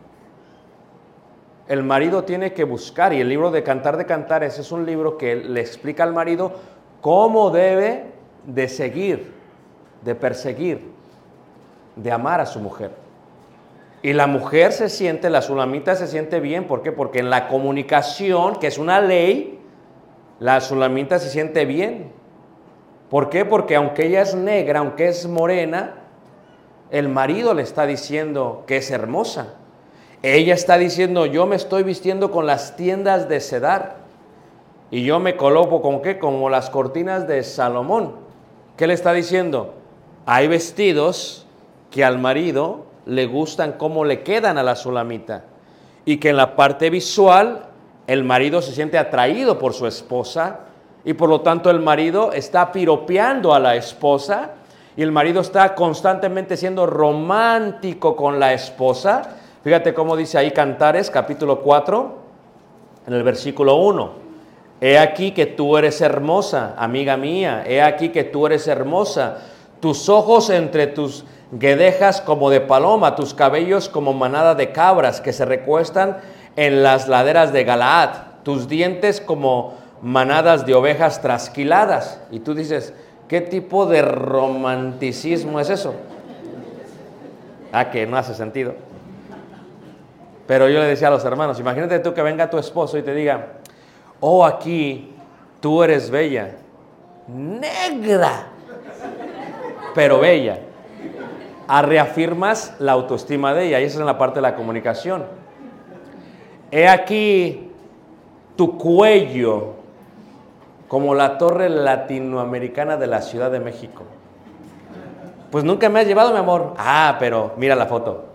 Speaker 3: El marido tiene que buscar, y el libro de Cantar de Cantares es un libro que le explica al marido cómo debe de seguir, de perseguir, de amar a su mujer. Y la mujer se siente, la sulamita se siente bien. ¿Por qué? Porque en la comunicación, que es una ley, la sulamita se siente bien. ¿Por qué? Porque aunque ella es negra, aunque es morena, el marido le está diciendo que es hermosa. Ella está diciendo, yo me estoy vistiendo con las tiendas de Cedar. Y yo me coloco ¿con qué? Como las cortinas de Salomón. ¿Qué le está diciendo? Hay vestidos que al marido le gustan cómo le quedan a la sulamita. Y que en la parte visual el marido se siente atraído por su esposa. Y por lo tanto el marido está piropeando a la esposa. Y el marido está constantemente siendo romántico con la esposa. Fíjate cómo dice ahí Cantares, capítulo 4, en el versículo 1. He aquí que tú eres hermosa, amiga mía. He aquí que tú eres hermosa. Tus ojos entre tus guedejas como de paloma, tus cabellos como manada de cabras que se recuestan en las laderas de Galaad. Tus dientes como manadas de ovejas trasquiladas. Y tú dices, ¿qué tipo de romanticismo es eso? Que no hace sentido. Pero yo le decía a los hermanos, imagínate tú que venga tu esposo y te diga, oh, aquí tú eres bella, negra, pero bella. Reafirmas la autoestima de ella, y esa es la parte de la comunicación. He aquí tu cuello como la torre latinoamericana de la Ciudad de México. Pues nunca me has llevado, mi amor. Pero mira la foto.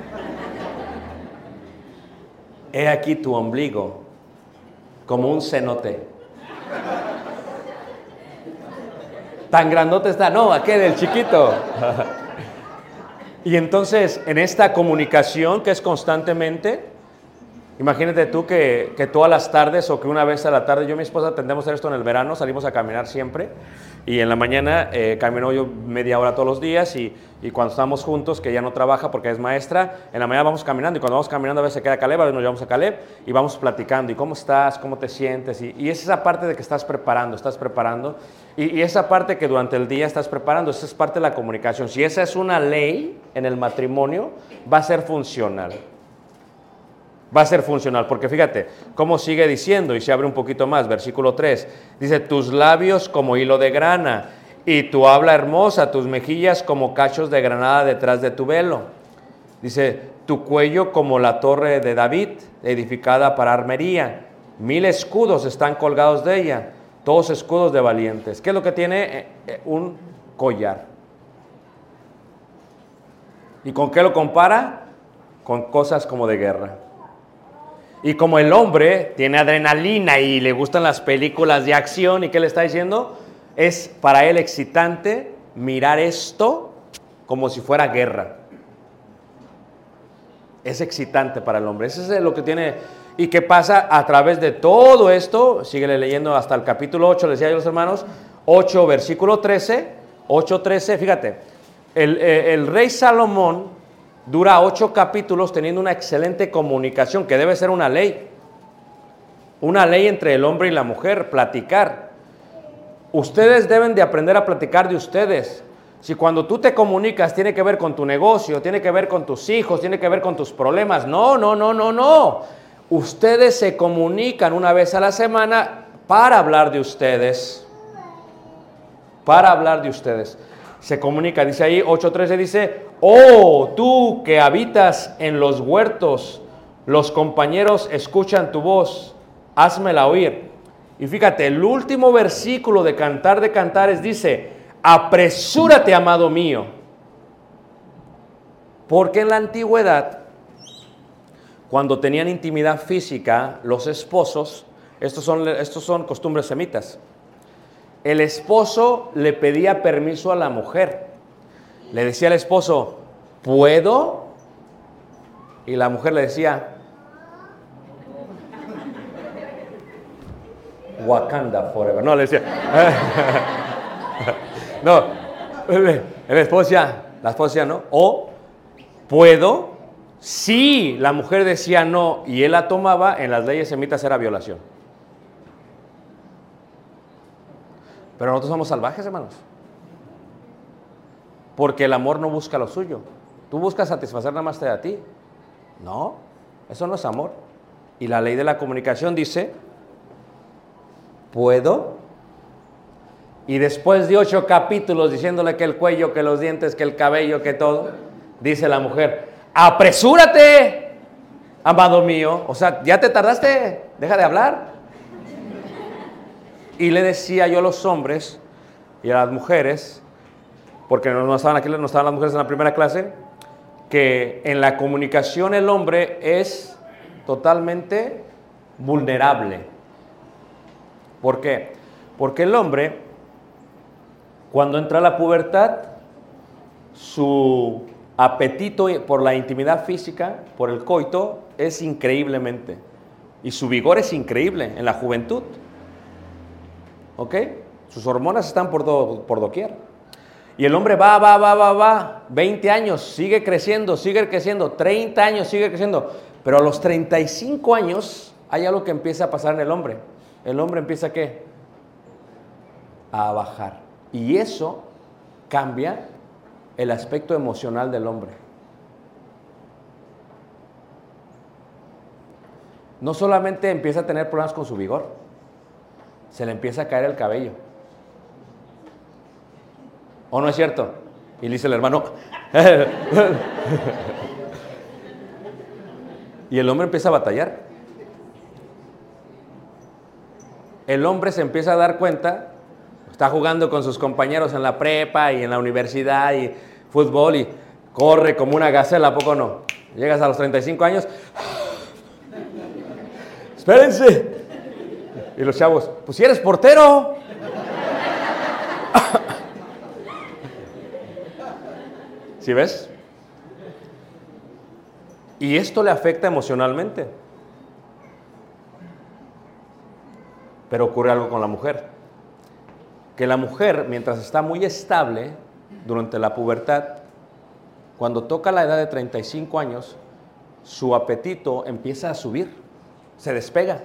Speaker 3: He aquí tu ombligo como un cenote. Tan grandote está. No, aquel, el chiquito. Y entonces, en esta comunicación que es constantemente, imagínate tú que todas las tardes o que una vez a la tarde, yo y mi esposa tendemos a hacer esto en el verano, salimos a caminar siempre, y en la mañana camino yo media hora todos los días, y cuando estamos juntos, que ella no trabaja porque es maestra, en la mañana vamos caminando, y cuando vamos caminando a veces se queda Caleb, a veces nos llevamos a Caleb, y vamos platicando, y cómo estás, cómo te sientes, y es esa parte de que estás preparando, y esa parte que durante el día estás preparando, esa es parte de la comunicación. Si esa es una ley en el matrimonio, va a ser funcional. Va a ser funcional, porque fíjate cómo sigue diciendo, y se abre un poquito más, versículo 3, dice, tus labios como hilo de grana, y tu habla hermosa, tus mejillas como cachos de granada detrás de tu velo. Dice, tu cuello como la torre de David, edificada para armería, 1000 escudos están colgados de ella, todos escudos de valientes. ¿Qué es lo que tiene? Un collar. ¿Y con qué lo compara? Con cosas como de guerra. Y como el hombre tiene adrenalina y le gustan las películas de acción, ¿y qué le está diciendo? Es para él excitante mirar esto como si fuera guerra. Es excitante para el hombre. Eso es lo que tiene. ¿Y qué pasa a través de todo esto? Síguele leyendo hasta el capítulo 8, les decía yo a los hermanos, 8, versículo 13, 8:13, fíjate, el rey Salomón dura 8 capítulos teniendo una excelente comunicación, que debe ser una ley entre el hombre y la mujer, platicar. Ustedes deben de aprender a platicar de ustedes. Si cuando tú te comunicas tiene que ver con tu negocio, tiene que ver con tus hijos, tiene que ver con tus problemas, no. Ustedes se comunican una vez a la semana para hablar de ustedes. Para hablar de ustedes. Se comunica, dice ahí 8:13, dice, oh, tú que habitas en los huertos, los compañeros escuchan tu voz, házmela oír. Y fíjate, el último versículo de Cantar de Cantares dice, apresúrate, amado mío. Porque en la antigüedad, cuando tenían intimidad física, los esposos, estos son costumbres semitas, el esposo le pedía permiso a la mujer. Le decía al esposo, ¿puedo? Y la mujer le decía, Wakanda forever. No, le decía, no, el esposo ya, la esposa decía no, o ¿puedo? Si la mujer decía no y él la tomaba, en las leyes semitas era violación. Pero nosotros somos salvajes, hermanos. Porque el amor no busca lo suyo. Tú buscas satisfacer nada más a ti. No, eso no es amor. Y la ley de la comunicación dice, ¿puedo? Y después de 8 capítulos diciéndole que el cuello, que los dientes, que el cabello, que todo, dice la mujer, apresúrate, amado mío. O sea, ya te tardaste, deja de hablar. Y le decía yo a los hombres y a las mujeres, porque no estaban aquí, no estaban las mujeres en la primera clase, que en la comunicación el hombre es totalmente vulnerable. ¿Por qué? Porque el hombre, cuando entra a la pubertad, su apetito por la intimidad física, por el coito, es increíblemente. Y su vigor es increíble en la juventud. ¿Ok? Sus hormonas están por doquier. Y el hombre va, 20 años, sigue creciendo, 30 años, sigue creciendo. Pero a los 35 años hay algo que empieza a pasar en el hombre. El hombre empieza, ¿qué? A bajar. Y eso cambia el aspecto emocional del hombre. No solamente empieza a tener problemas con su vigor, se le empieza a caer el cabello. ¿O no es cierto? Y le dice el hermano. Y el hombre empieza a batallar. El hombre se empieza a dar cuenta, está jugando con sus compañeros en la prepa y en la universidad y fútbol y corre como una gacela, ¿a poco no? Llegas a los 35 años. Espérense. Y los chavos, pues si eres portero. ¿Sí ves? Y esto le afecta emocionalmente. Pero ocurre algo con la mujer. Que la mujer, mientras está muy estable durante la pubertad, cuando toca la edad de 35 años, su apetito empieza a subir, se despega.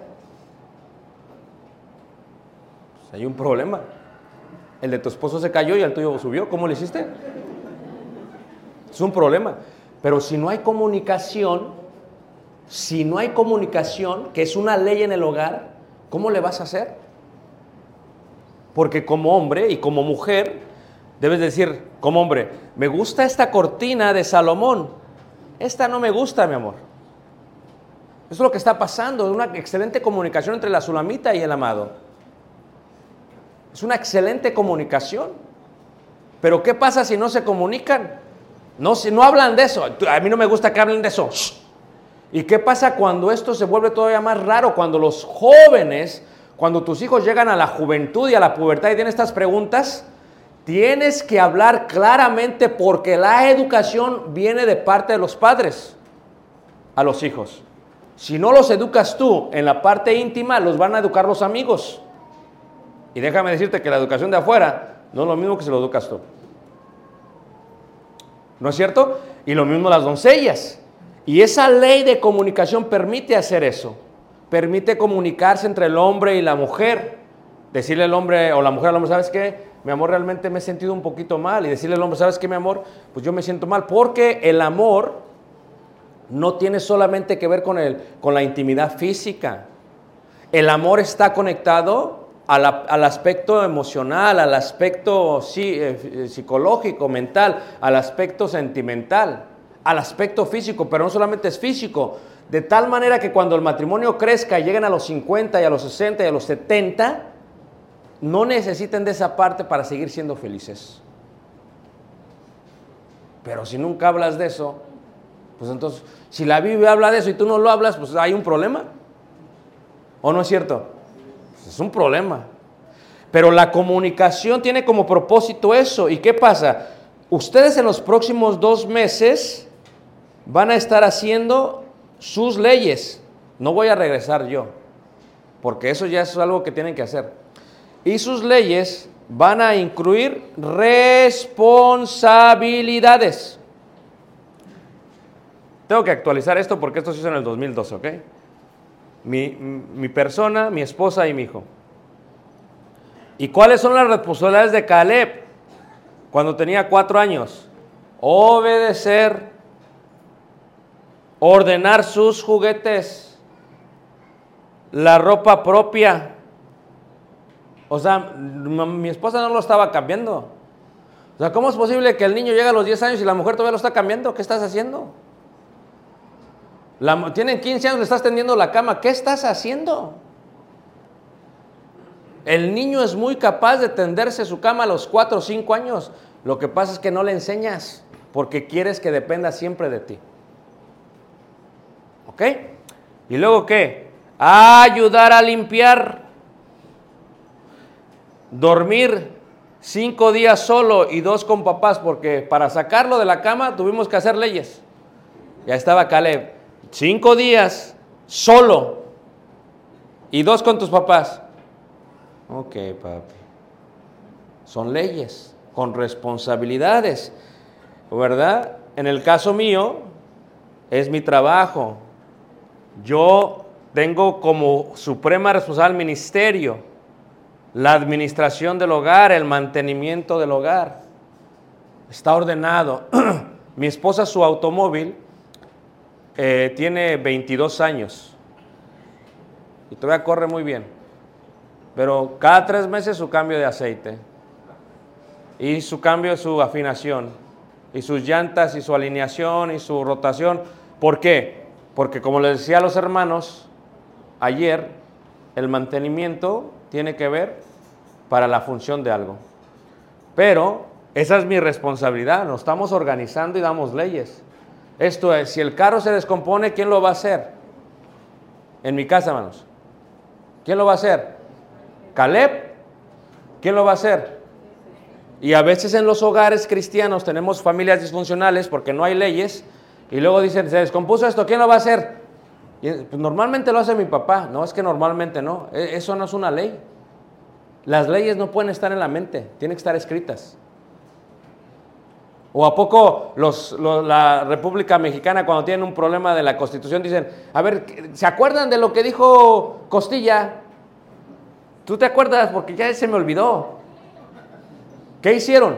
Speaker 3: Pues hay un problema. El de tu esposo se cayó y el tuyo subió. ¿Cómo le hiciste? Es un problema. Pero si no hay comunicación, que es una ley en el hogar, ¿cómo le vas a hacer? Porque como hombre y como mujer, debes decir, como hombre, me gusta esta cortina de Salomón. Esta no me gusta, mi amor. Eso es lo que está pasando. Es una excelente comunicación entre la sulamita y el amado. Es una excelente comunicación. Pero ¿qué pasa si no se comunican? Si no hablan de eso. A mí no me gusta que hablen de eso. ¿Y qué pasa cuando esto se vuelve todavía más raro? Cuando los jóvenes, cuando tus hijos llegan a la juventud y a la pubertad y tienen estas preguntas, tienes que hablar claramente porque la educación viene de parte de los padres a los hijos. Si no los educas tú en la parte íntima, los van a educar los amigos. Y déjame decirte que la educación de afuera no es lo mismo que si lo educas tú. ¿No es cierto? Y lo mismo las doncellas. Y esa ley de comunicación permite hacer eso. Permite comunicarse entre el hombre y la mujer. Decirle al hombre o la mujer al hombre, ¿sabes qué? Mi amor, realmente me he sentido un poquito mal. Y decirle al hombre, ¿sabes qué, mi amor? Pues yo me siento mal. Porque el amor no tiene solamente que ver con la intimidad física. El amor está conectado al aspecto emocional, al aspecto psicológico, mental, al aspecto sentimental, al aspecto físico, pero no solamente es físico, de tal manera que cuando el matrimonio crezca y lleguen a los 50 y a los 60 y a los 70, no necesiten de esa parte para seguir siendo felices. Pero si nunca hablas de eso, pues entonces, si la Biblia habla de eso y tú no lo hablas, pues hay un problema. ¿O no es cierto? Es un problema. Pero la comunicación tiene como propósito eso. ¿Y qué pasa? Ustedes en los próximos 2 meses van a estar haciendo sus leyes. No voy a regresar yo, porque eso ya es algo que tienen que hacer. Y sus leyes van a incluir responsabilidades. Tengo que actualizar esto porque esto se hizo en el 2012, ¿ok? Mi persona, mi esposa y mi hijo. ¿Y cuáles son las responsabilidades de Caleb cuando tenía 4 años? Obedecer ordenar sus juguetes, la ropa propia. O sea, mi esposa no lo estaba cambiando. O sea, ¿cómo es posible que el niño llegue a los 10 años y la mujer todavía lo está cambiando? ¿Qué estás haciendo? Tienen 15 años, le estás tendiendo la cama. ¿Qué estás haciendo? El niño es muy capaz de tenderse su cama a los 4 o 5 años. Lo que pasa es que no le enseñas porque quieres que dependa siempre de ti. ¿Ok? ¿Y luego qué? Ayudar a limpiar. Dormir 5 días solo y 2 con papás, porque para sacarlo de la cama tuvimos que hacer leyes. Ya estaba Caleb. 5 días solo y 2 con tus papás. Ok, papi. Son leyes con responsabilidades, ¿verdad? En el caso mío, es mi trabajo. Yo tengo como suprema responsabilidad el ministerio, la administración del hogar, el mantenimiento del hogar. Está ordenado. Mi esposa, su automóvil, tiene 22 años y todavía corre muy bien, pero cada 3 meses su cambio de aceite y su cambio de su afinación y sus llantas y su alineación y su rotación. ¿Por qué? Porque como les decía a los hermanos ayer, el mantenimiento tiene que ver para la función de algo, pero esa es mi responsabilidad. Nos estamos organizando y damos leyes. Esto es, si el carro se descompone, ¿quién lo va a hacer? En mi casa, hermanos. ¿Quién lo va a hacer? ¿Caleb? ¿Quién lo va a hacer? Y a veces en los hogares cristianos tenemos familias disfuncionales porque no hay leyes y luego dicen, se descompuso esto, ¿quién lo va a hacer? Y, pues, normalmente lo hace mi papá. No, es que normalmente no. Eso no es una ley. Las leyes no pueden estar en la mente, tienen que estar escritas. ¿O a poco la República Mexicana, cuando tienen un problema de la Constitución, dicen, a ver, ¿se acuerdan de lo que dijo Costilla? ¿Tú te acuerdas? Porque ya se me olvidó. ¿Qué hicieron?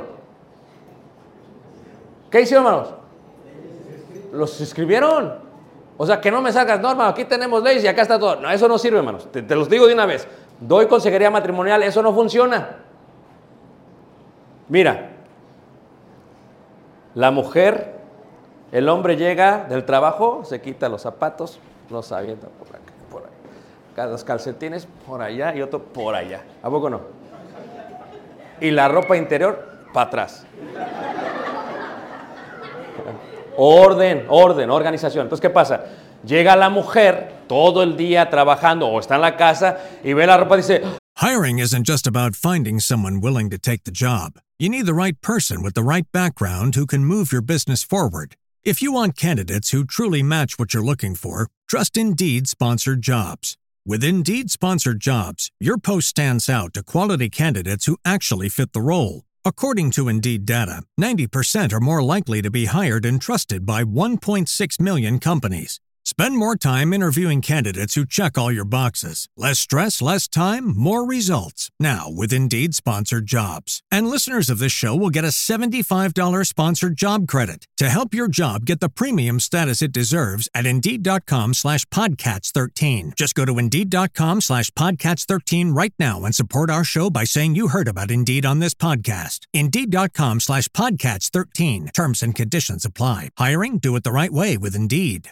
Speaker 3: ¿Qué hicieron, hermanos? Los escribieron. O sea, que no me salgas, no, hermano, aquí tenemos leyes y acá está todo. No, eso no sirve, hermanos. Te los digo de una vez. Doy consejería matrimonial, eso no funciona. Mira. La mujer, el hombre llega del trabajo, se quita los zapatos, los avienta por acá, por allá. Los calcetines por allá y otro por allá. ¿A poco no? Y la ropa interior para atrás. Orden, organización. Entonces, ¿qué pasa? Llega la mujer todo el día trabajando o está en la casa y ve la ropa y dice,
Speaker 1: Hiring isn't just about finding someone willing to take the job. You need the right person with the right background who can move your business forward. If you want candidates who truly match what you're looking for, trust Indeed Sponsored Jobs. With Indeed Sponsored Jobs, your post stands out to quality candidates who actually fit the role. According to Indeed data, 90% are more likely to be hired and trusted by 1.6 million companies. Spend more time interviewing candidates who check all your boxes. Less stress, less time, more results. Now, with Indeed Sponsored Jobs. And listeners of this show will get a $75 sponsored job credit to help your job get the premium status it deserves at Indeed.com/Podcats13. Just go to Indeed.com/Podcats13 right now and support our show by saying you heard about Indeed on this podcast. Indeed.com/Podcats13. Terms and conditions apply. Hiring? Do it the right way with Indeed.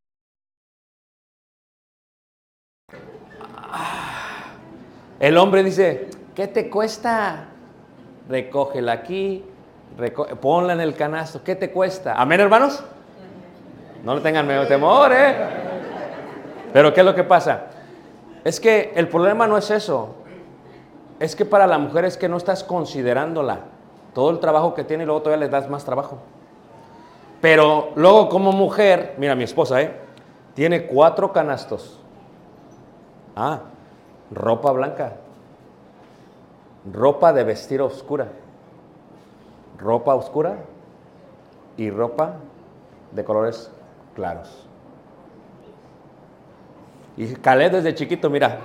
Speaker 3: el hombre dice, ¿qué te cuesta? Recógela aquí, ponla en el canasto, ¿qué te cuesta? ¿Amén, hermanos? No le tengan miedo, temor, Pero ¿qué es lo que pasa? Es que el problema no es eso. Es que para la mujer es que no estás considerándola. Todo el trabajo que tiene y luego todavía le das más trabajo. Pero luego como mujer, mira mi esposa, tiene 4 canastos. Ropa blanca, ropa de vestir oscura, ropa oscura y ropa de colores claros. Y Caleb desde chiquito, mira.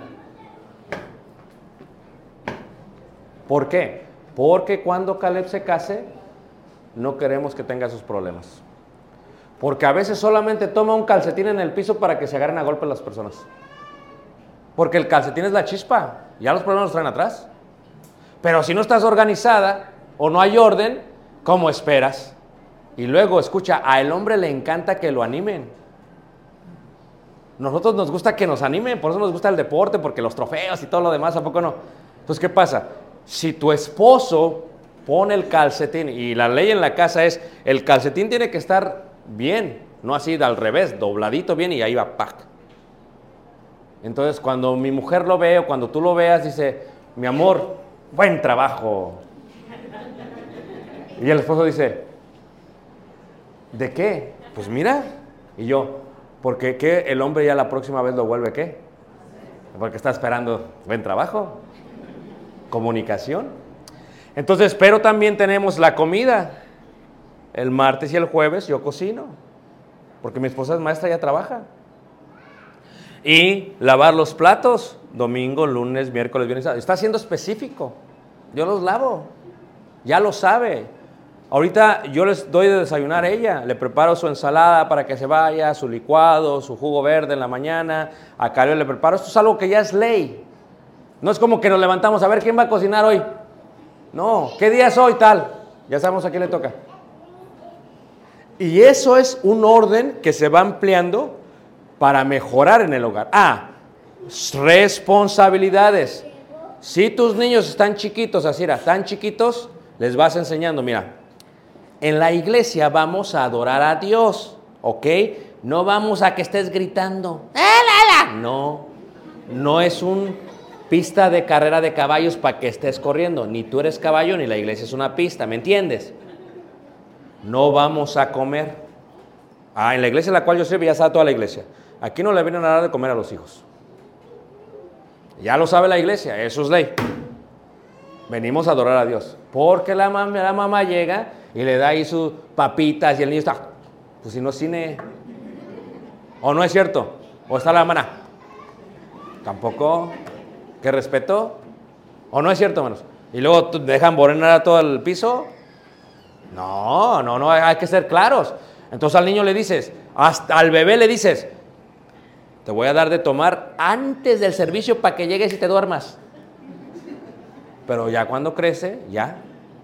Speaker 3: ¿Por qué? Porque cuando Caleb se case, no queremos que tenga esos problemas. Porque a veces solamente toma un calcetín en el piso para que se agarren a golpes las personas. Porque el calcetín es la chispa, ya los problemas los traen atrás. Pero si no estás organizada o no hay orden, ¿cómo esperas? Y luego, escucha, al hombre le encanta que lo animen. Nosotros nos gusta que nos animen, por eso nos gusta el deporte, porque los trofeos y todo lo demás, ¿a poco no? Entonces, ¿qué pasa? Si tu esposo pone el calcetín, y la ley en la casa es, el calcetín tiene que estar bien, no así al revés, dobladito bien y ahí va, ¡pac! Entonces, cuando mi mujer lo ve o cuando tú lo veas, dice, mi amor, buen trabajo. Y el esposo dice, ¿de qué? Pues mira. Y yo, ¿porque qué? El hombre ya la próxima vez lo vuelve, ¿qué? Porque está esperando buen trabajo. Comunicación. Entonces, pero también tenemos la comida. El martes y el jueves yo cocino, porque mi esposa es maestra y ya trabaja. Y lavar los platos, domingo, lunes, miércoles, viernes, sábado. Está siendo específico. Yo los lavo. Ya lo sabe. Ahorita yo les doy de desayunar a ella. Le preparo su ensalada para que se vaya, su licuado, su jugo verde en la mañana. A Caleb le preparo. Esto es algo que ya es ley. No es como que nos levantamos a ver quién va a cocinar hoy. No, ¿qué día es hoy tal? Ya sabemos a quién le toca. Y eso es un orden que se va ampliando para mejorar en el hogar. Responsabilidades. Si tus niños están chiquitos, así era, tan chiquitos, les vas enseñando, mira, en la iglesia vamos a adorar a Dios, ¿ok? No vamos a que estés gritando. No, no es un pista de carrera de caballos para que estés corriendo. Ni tú eres caballo, ni la iglesia es una pista, ¿me entiendes? No vamos a comer. En la iglesia en la cual yo sirvo ya sabe toda la iglesia. Aquí no le vienen a dar de comer a los hijos. Ya lo sabe la iglesia, eso es ley. Venimos a adorar a Dios. Porque la mamá llega y le da ahí sus papitas y el niño está, pues si no es cine. ¿O no es cierto? ¿O está la hermana? Tampoco. ¿Qué respeto? ¿O no es cierto, hermanos? Y luego dejan morenar todo el piso. No, hay que ser claros. Entonces al niño le dices, hasta al bebé le dices, te voy a dar de tomar antes del servicio para que llegues y te duermas. Pero ya cuando crece, ya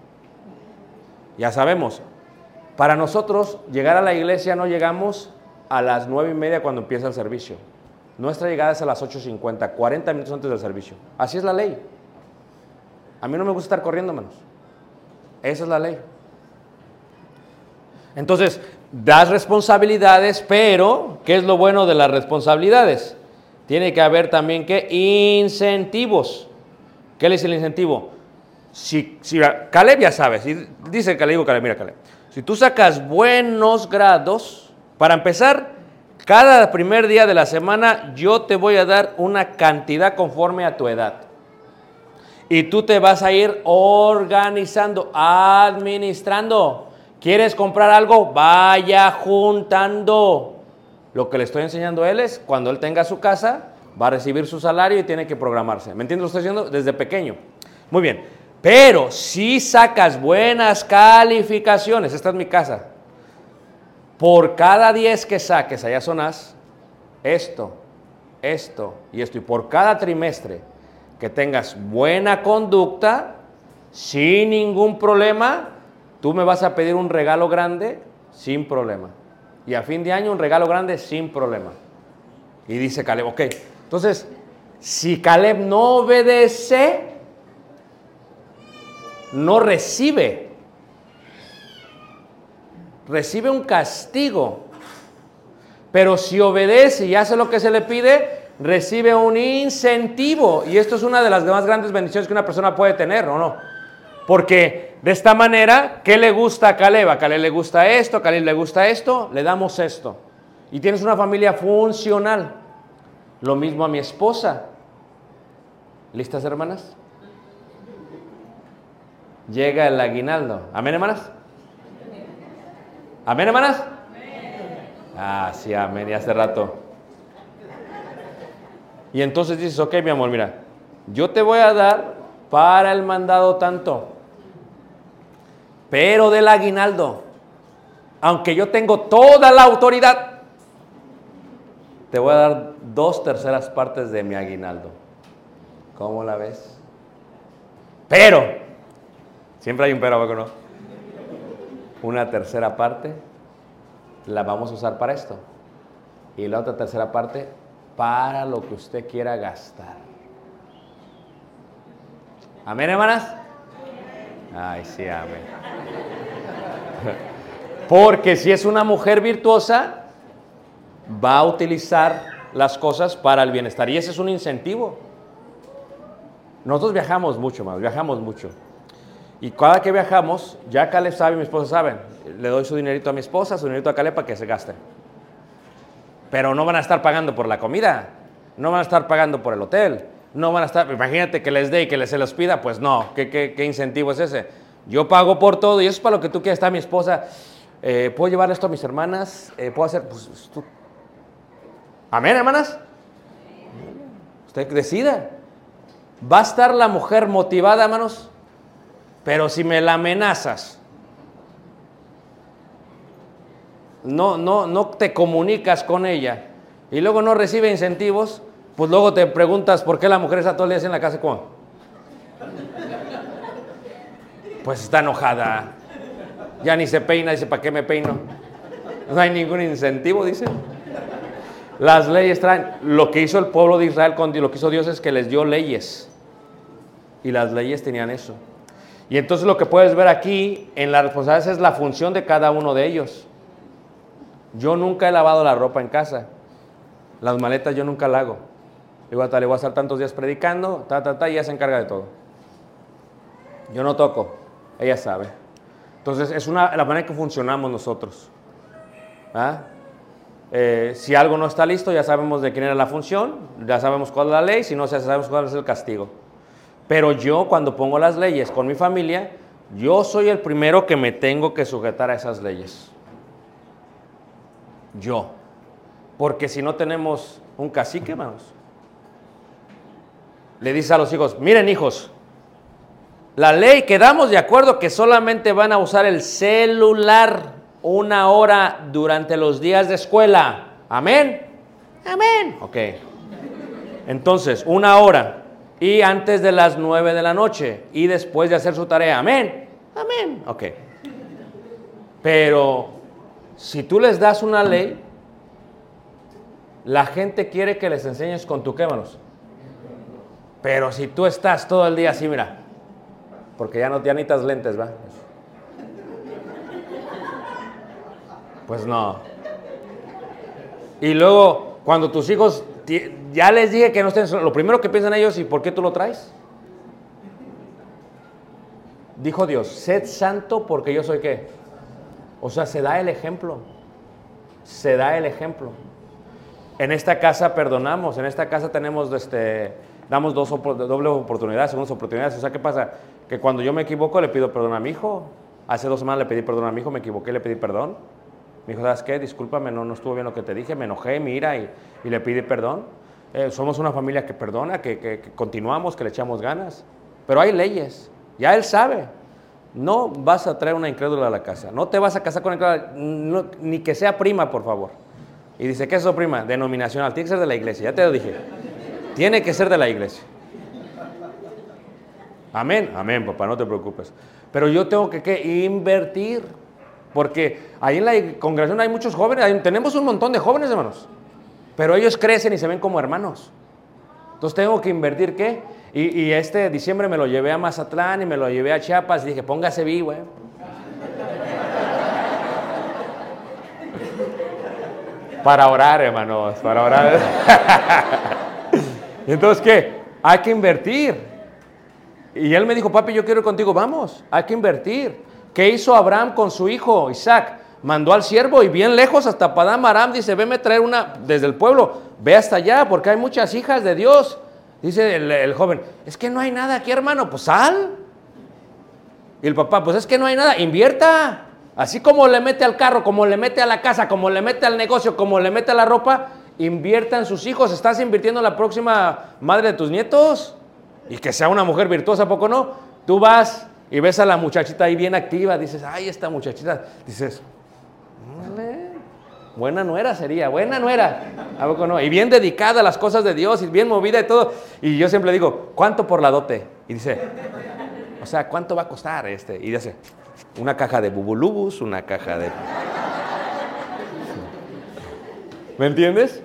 Speaker 3: sabemos. Para nosotros, llegar a la iglesia no llegamos a las 9:30 cuando empieza el servicio. Nuestra llegada es a las 8:50, 40 minutos antes del servicio. Así es la ley. A mí no me gusta estar corriendo, hermanos. Esa es la ley. Entonces, das responsabilidades, pero ¿qué es lo bueno de las responsabilidades? Tiene que haber también, ¿qué? Incentivos. ¿Qué le dice el incentivo? Si Caleb ya sabe, dice Caleb, mira Caleb, si tú sacas buenos grados, para empezar, cada primer día de la semana yo te voy a dar una cantidad conforme a tu edad. Y tú te vas a ir organizando, administrando. ¿Quieres comprar algo? Vaya juntando. Lo que le estoy enseñando a él es, cuando él tenga su casa, va a recibir su salario y tiene que programarse. ¿Me entiendes? Lo estoy haciendo desde pequeño. Muy bien. Pero si sacas buenas calificaciones, esta es mi casa, por cada 10 que saques, allá sonás, esto y esto. Y por cada trimestre que tengas buena conducta, sin ningún problema, tú me vas a pedir un regalo grande sin problema. Y a fin de año un regalo grande sin problema. Y dice Caleb, ok. Entonces, si Caleb no obedece, no recibe un castigo. Pero si obedece y hace lo que se le pide, recibe un incentivo. Y esto es una de las más grandes bendiciones que una persona puede tener, ¿o no? Porque de esta manera, ¿qué le gusta a Caleb? A Caleb le gusta esto, a Caleb le gusta esto, le damos esto. Y tienes una familia funcional. Lo mismo a mi esposa. ¿Listas, hermanas? Llega el aguinaldo. ¿Amén, hermanas? ¿Amén, hermanas? Sí, amén, y hace rato. Y entonces dices, ok, mi amor, mira, yo te voy a dar para el mandado tanto, pero del aguinaldo aunque yo tengo toda la autoridad, te voy a dar 2/3 partes de mi aguinaldo. ¿Cómo la ves? Pero, siempre hay un pero, ¿no? 1/3 parte la vamos a usar para esto. Y la otra 1/3 parte para lo que usted quiera gastar. ¿Amén, hermanas? Ay, sí, amén. Porque si es una mujer virtuosa, va a utilizar las cosas para el bienestar. Y ese es un incentivo. Nosotros viajamos mucho, más, viajamos mucho. Y cada que viajamos, ya Caleb sabe y mi esposa saben, le doy su dinerito a mi esposa, su dinerito a Caleb para que se gaste. Pero no van a estar pagando por la comida, no van a estar pagando por el hotel, no van a estar, imagínate que les dé y que se los pida, pues no, ¿qué incentivo es ese? Yo pago por todo y eso es para lo que tú quieras. Está mi esposa, ¿puedo llevarle esto a mis hermanas? ¿Puedo hacer? Pues tú. ¿Amén, hermanas? Usted decida. Va a estar la mujer motivada, hermanos, pero si me la amenazas, no te comunicas con ella y luego no recibe incentivos, pues luego te preguntas por qué la mujer está todo el día así en la casa. ¿Cómo? Pues está enojada, ya ni se peina, dice, ¿para qué me peino? No hay ningún incentivo, dice. Las leyes traen, lo que hizo el pueblo de Israel, lo que hizo Dios es que les dio leyes. Y las leyes tenían eso. Y entonces lo que puedes ver aquí en la responsabilidad es la función de cada uno de ellos. Yo nunca he lavado la ropa en casa. Las maletas yo nunca la hago. Igual le voy a estar tantos días predicando, y ella se encarga de todo. Yo no toco, ella sabe. Entonces es la manera en que funcionamos nosotros. ¿Ah? Si algo no está listo, ya sabemos de quién era la función, ya sabemos cuál es la ley, si no, ya sabemos cuál es el castigo. Pero yo, cuando pongo las leyes con mi familia, yo soy el primero que me tengo que sujetar a esas leyes. Yo. Porque si no tenemos un cacique, hermanos. Le dice a los hijos, miren hijos, la ley, quedamos de acuerdo que solamente van a usar el celular 1 hora durante los días de escuela. ¿Amén? Amén. Ok. Entonces, 1 hora. Y antes de las 9 de la noche. Y después de hacer su tarea. Amén. Amén. Ok. Pero si tú les das una ley, la gente quiere que les enseñes con tu qué, hermanos. Pero si tú estás todo el día así, mira. Porque ya necesitas lentes, ¿va? Pues no. Y luego, cuando tus hijos, ya les dije que no estén, lo primero que piensan ellos, ¿y por qué tú lo traes? Dijo Dios, sed santo porque yo soy ¿qué? O sea, se da el ejemplo. Se da el ejemplo. En esta casa perdonamos, en esta casa tenemos, damos doble oportunidades, segundas oportunidades. O sea, ¿qué pasa? Que cuando yo me equivoco le pido perdón a mi hijo. Hace 2 semanas le pedí perdón a mi hijo, me equivoqué, le pedí perdón. Me dijo, ¿sabes qué? Discúlpame, no estuvo bien lo que te dije, me enojé, mira, y le pedí perdón. Somos una familia que perdona, que continuamos, que le echamos ganas. Pero hay leyes, ya él sabe. No vas a traer una incrédula a la casa, no te vas a casar con una incrédula, ni que sea prima, por favor. Y dice, ¿qué es eso, prima? Denominacional, tiene que ser de la iglesia, ya te lo dije. Tiene que ser de la iglesia. Amén, amén, papá, no te preocupes. Pero yo tengo que invertir. Porque ahí en la congregación hay muchos jóvenes, tenemos un montón de jóvenes, hermanos, pero ellos crecen y se ven como hermanos. Entonces tengo que invertir, ¿qué? Y este diciembre me lo llevé a Mazatlán y me lo llevé a Chiapas y dije, póngase vivo, Para orar, hermanos, para orar. Entonces, ¿qué? Hay que invertir. Y él me dijo, papi, yo quiero ir contigo, vamos, hay que invertir. ¿Qué hizo Abraham con su hijo Isaac? Mandó al siervo y bien lejos hasta Padán Aram, dice, veme a traer una desde el pueblo, ve hasta allá porque hay muchas hijas de Dios. Dice el joven, es que no hay nada aquí, hermano, pues sal. Y el papá, pues es que no hay nada, invierta. Así como le mete al carro, como le mete a la casa, como le mete al negocio, como le mete a la ropa, invierta en sus hijos. Estás invirtiendo en la próxima madre de tus nietos. Y que sea una mujer virtuosa, ¿a poco no? Tú vas y ves a la muchachita ahí bien activa, dices, ay, esta muchachita, dices, Ándale. Buena nuera sería, buena nuera. ¿A poco no? Y bien dedicada a las cosas de Dios y bien movida y todo. Y yo siempre digo, ¿cuánto por la dote? Y dice, o sea, ¿cuánto va a costar este? Y dice, una caja de bubulubus, una caja de... ¿Me entiendes?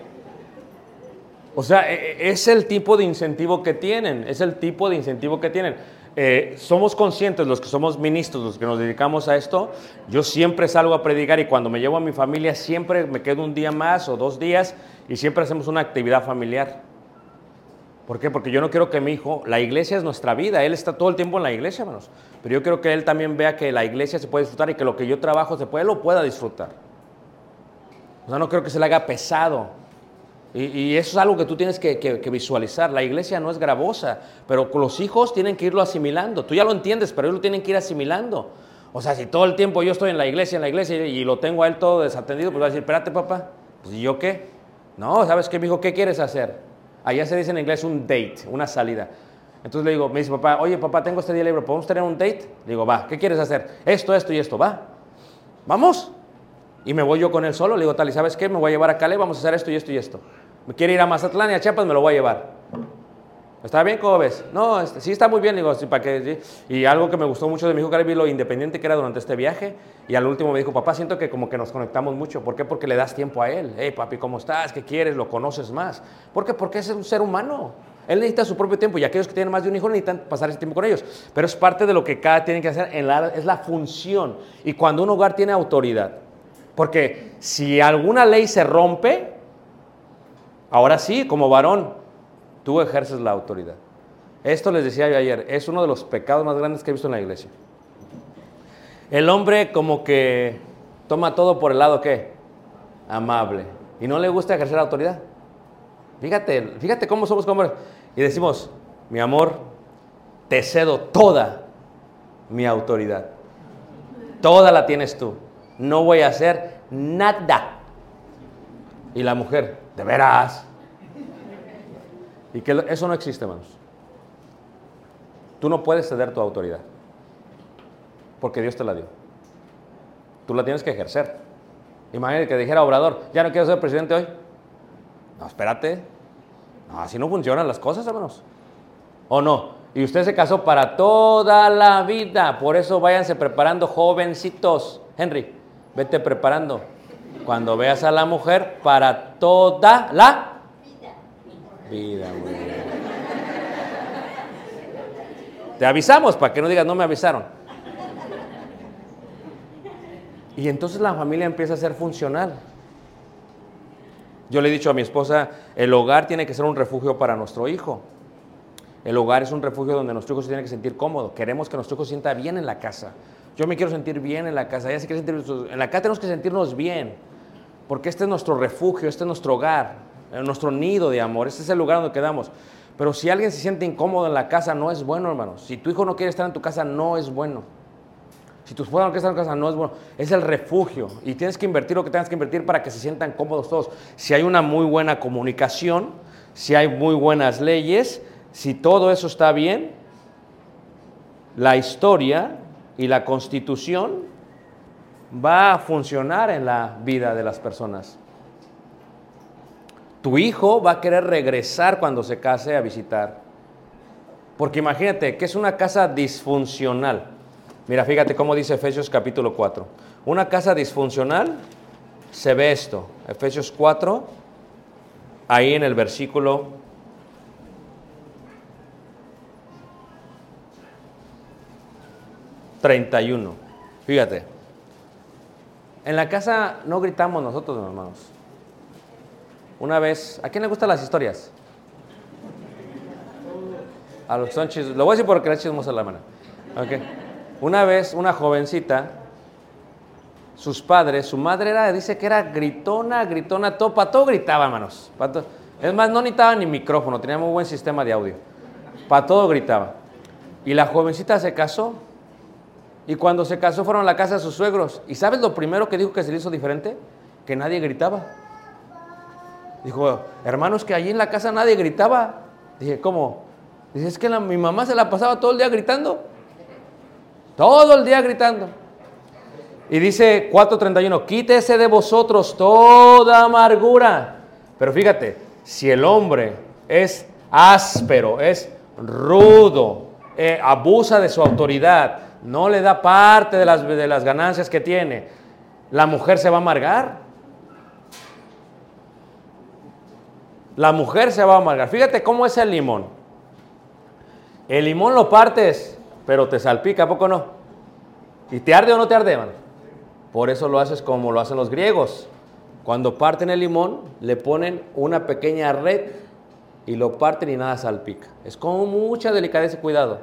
Speaker 3: O sea, es el tipo de incentivo que tienen, es el tipo de incentivo que tienen. Somos conscientes, los que somos ministros, los que nos dedicamos a esto, yo siempre salgo a predicar y cuando me llevo a mi familia siempre me quedo un día más o 2 días y siempre hacemos una actividad familiar. ¿Por qué? Porque yo no quiero que mi hijo, la iglesia es nuestra vida, él está todo el tiempo en la iglesia, hermanos, pero yo quiero que él también vea que la iglesia se puede disfrutar y que lo que yo trabajo él lo pueda disfrutar. O sea, no creo que se le haga pesado. Y eso es algo que tú tienes que visualizar. La iglesia no es gravosa, pero los hijos tienen que irlo asimilando. Tú ya lo entiendes, pero ellos lo tienen que ir asimilando. O sea, si todo el tiempo yo estoy en la iglesia y lo tengo a él todo desatendido, pues va a decir, espérate papá, pues ¿y yo qué? No, ¿sabes qué, mijo? ¿Qué quieres hacer? Allá se dice en inglés un date, una salida. Entonces le digo, me dice papá, oye papá, tengo este día libre, ¿podemos tener un date? Le digo, va, ¿qué quieres hacer? Esto y esto, va. ¿Vamos? Y me voy yo con él solo, le digo, tal, ¿y sabes qué? Me voy a llevar a Cale, vamos a hacer esto y esto y esto. Me quiere ir a Mazatlán y a Chiapas, me lo voy a llevar. ¿Está bien? ¿Cómo ves? No, sí está muy bien, digo, sí, ¿para qué? Sí. Y algo que me gustó mucho de mi hijo Cale, vi lo independiente que era durante este viaje, y al último me dijo, papá, siento que como que nos conectamos mucho. ¿Por qué? Porque le das tiempo a él. Hey, papi, ¿cómo estás? ¿Qué quieres? ¿Lo conoces más? ¿Por qué? Porque es un ser humano. Él necesita su propio tiempo y aquellos que tienen más de un hijo necesitan pasar ese tiempo con ellos. Pero es parte de lo que cada tiene que hacer, es la función. Y cuando un hogar tiene autoridad, porque si alguna ley se rompe, ahora sí, como varón, tú ejerces la autoridad. Esto les decía yo ayer, es uno de los pecados más grandes que he visto en la iglesia. El hombre como que toma todo por el lado, ¿qué? Amable. Y no le gusta ejercer autoridad. Fíjate cómo somos como hombres. Y decimos, mi amor, te cedo toda mi autoridad. Toda la tienes tú. No voy a hacer nada. Y la mujer, ¿de veras? Y que eso no existe, hermanos. Tú no puedes ceder tu autoridad. Porque Dios te la dio. Tú la tienes que ejercer. Imagínate que dijera Obrador, ya no quiero ser presidente hoy. No, espérate. No, así no funcionan las cosas, hermanos. ¿O no? Y usted se casó para toda la vida. Por eso váyanse preparando, jovencitos. Henry, vete preparando. Cuando veas a la mujer, para toda la vida. Te avisamos para que no digas, no me avisaron. Y entonces la familia empieza a ser funcional. Yo le he dicho a mi esposa, el hogar tiene que ser un refugio para nuestro hijo. El hogar es un refugio donde nuestro hijo se tiene que sentir cómodo. Queremos que nuestro hijo se sienta bien en la casa. Yo me quiero sentir bien en la casa. Ella se quiere sentir... En la casa tenemos que sentirnos bien. Porque este es nuestro refugio, este es nuestro hogar, nuestro nido de amor. Este es el lugar donde quedamos. Pero si alguien se siente incómodo en la casa, no es bueno, hermanos. Si tu hijo no quiere estar en tu casa, no es bueno. Si tu esposa no quiere estar en tu casa, no es bueno. Es el refugio. Y tienes que invertir lo que tengas que invertir para que se sientan cómodos todos. Si hay una muy buena comunicación, si hay muy buenas leyes, si todo eso está bien, la historia y la constitución va a funcionar en la vida de las personas. Tu hijo va a querer regresar cuando se case a visitar. Porque imagínate que es una casa disfuncional. Mira, fíjate cómo dice Efesios capítulo 4. Una casa disfuncional, se ve esto. Efesios 4, ahí en el versículo 31. Fíjate. En la casa no gritamos nosotros, hermanos. Una vez, ¿a quién le gustan las historias? A los que son chismosos. Lo voy a decir porque es chismosa la hermana. Okay. Una vez, una jovencita, sus padres, su madre dice que era gritona, todo, para todo gritaba, hermanos. Es más, no necesitaba ni micrófono, tenía muy buen sistema de audio. Para todo gritaba. Y la jovencita se casó. Y cuando se casó fueron a la casa de sus suegros. ¿Y sabes lo primero que dijo que se le hizo diferente? Que nadie gritaba. Dijo, hermanos, que allí en la casa nadie gritaba. Dije, ¿cómo? Dice, es que mi mamá se la pasaba todo el día gritando. Todo el día gritando. Y dice 4:31, quítese de vosotros toda amargura. Pero fíjate, si el hombre es áspero, es rudo, abusa de su autoridad, no le da parte de las ganancias que tiene, la mujer se va a amargar. La mujer se va a amargar. Fíjate cómo es el limón. El limón lo partes, pero te salpica, ¿a poco no? ¿Y te arde o no te arde, hermano? Por eso lo haces como lo hacen los griegos. Cuando parten el limón, le ponen una pequeña red y lo parten y nada salpica. Es con mucha delicadeza y cuidado.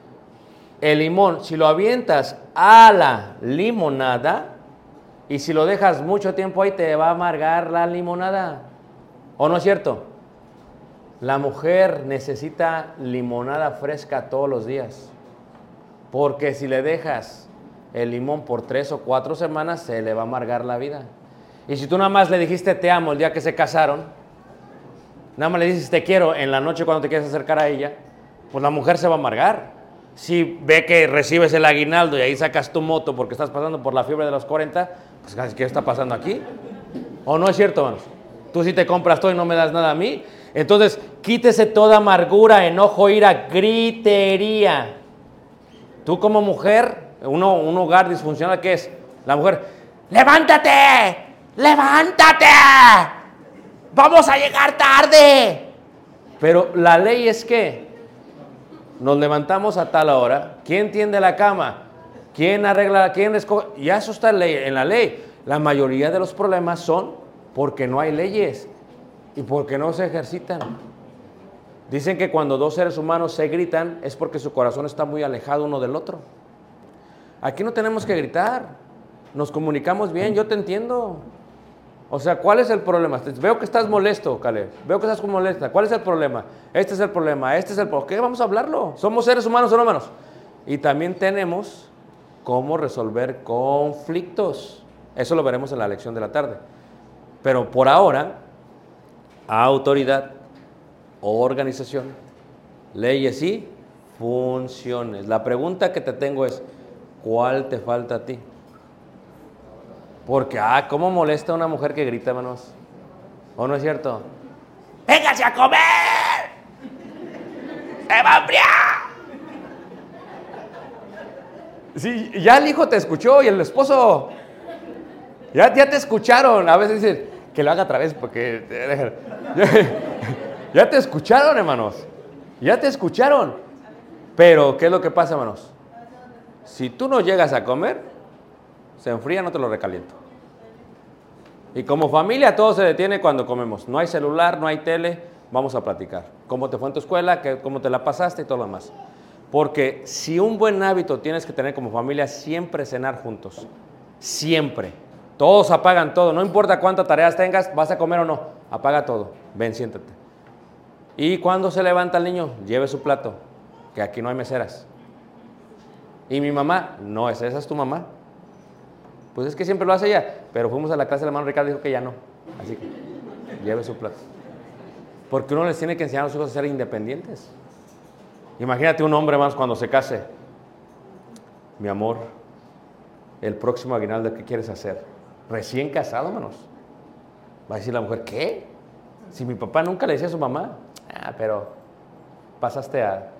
Speaker 3: El limón, si lo avientas a la limonada y si lo dejas mucho tiempo ahí, te va a amargar la limonada. ¿O no es cierto? La mujer necesita limonada fresca todos los días. Porque si le dejas el limón por 3 o 4 semanas, se le va a amargar la vida. Y si tú nada más le dijiste te amo el día que se casaron, nada más le dices te quiero en la noche cuando te quieres acercar a ella, pues la mujer se va a amargar. Si ve que recibes el aguinaldo y ahí sacas tu moto porque estás pasando por la fiebre de los 40, pues ¿qué está pasando aquí? ¿O no es cierto, hermanos? Tú sí te compras todo y no me das nada a mí. Entonces, quítese toda amargura, enojo, ira, gritería. Tú como mujer, un hogar disfuncional, ¿qué es? La mujer, ¡levántate! ¡Levántate! ¡Vamos a llegar tarde! Pero la ley es que nos levantamos a tal hora. ¿Quién tiende la cama? ¿Quién arregla? ¿Quién escoge? Ya eso está en la ley. La mayoría de los problemas son porque no hay leyes y porque no se ejercitan. Dicen que cuando dos seres humanos se gritan es porque su corazón está muy alejado uno del otro. Aquí no tenemos que gritar, nos comunicamos bien, yo te entiendo. O sea, ¿cuál es el problema? Veo que estás molesto, Caleb, veo que estás molesta. ¿Cuál es el problema? Este es el problema, este es el problema. ¿Qué? Vamos a hablarlo. Somos seres humanos, ¿no, hermanos? Y también tenemos cómo resolver conflictos. Eso lo veremos en la lección de la tarde. Pero por ahora, autoridad, organización, leyes y funciones. La pregunta que te tengo es, ¿cuál te falta a ti? Porque, ¿cómo molesta a una mujer que grita, hermanos? ¿O no es cierto? ¡Véngase a comer! ¡Se va a enfriar! Sí, ya el hijo te escuchó y el esposo... Ya te escucharon. A veces dicen que lo haga otra vez porque... Ya te escucharon, hermanos. Ya te escucharon. Pero, ¿qué es lo que pasa, hermanos? Si tú no llegas a comer, se enfría, no te lo recaliento. Y como familia todo se detiene cuando comemos. No hay celular, no hay tele, vamos a platicar. ¿Cómo te fue en tu escuela? ¿Cómo te la pasaste? Y todo lo demás. Porque si un buen hábito tienes que tener como familia, siempre cenar juntos. Siempre. Todos apagan todo. No importa cuántas tareas tengas, vas a comer o no. Apaga todo. Ven, siéntate. Y cuando se levanta el niño, lleve su plato. Que aquí no hay meseras. Y mi mamá, no, esa es tu mamá. Pues es que siempre lo hace ella. Pero fuimos a la clase del hermano Ricardo y dijo que ya no. Así que lleve su plato. Porque uno les tiene que enseñar a los hijos a ser independientes. Imagínate un hombre más cuando se case. Mi amor, el próximo aguinaldo, ¿qué quieres hacer? Recién casado, hermanos. Va a decir la mujer, ¿qué? Si mi papá nunca le decía a su mamá. Pero pasaste a...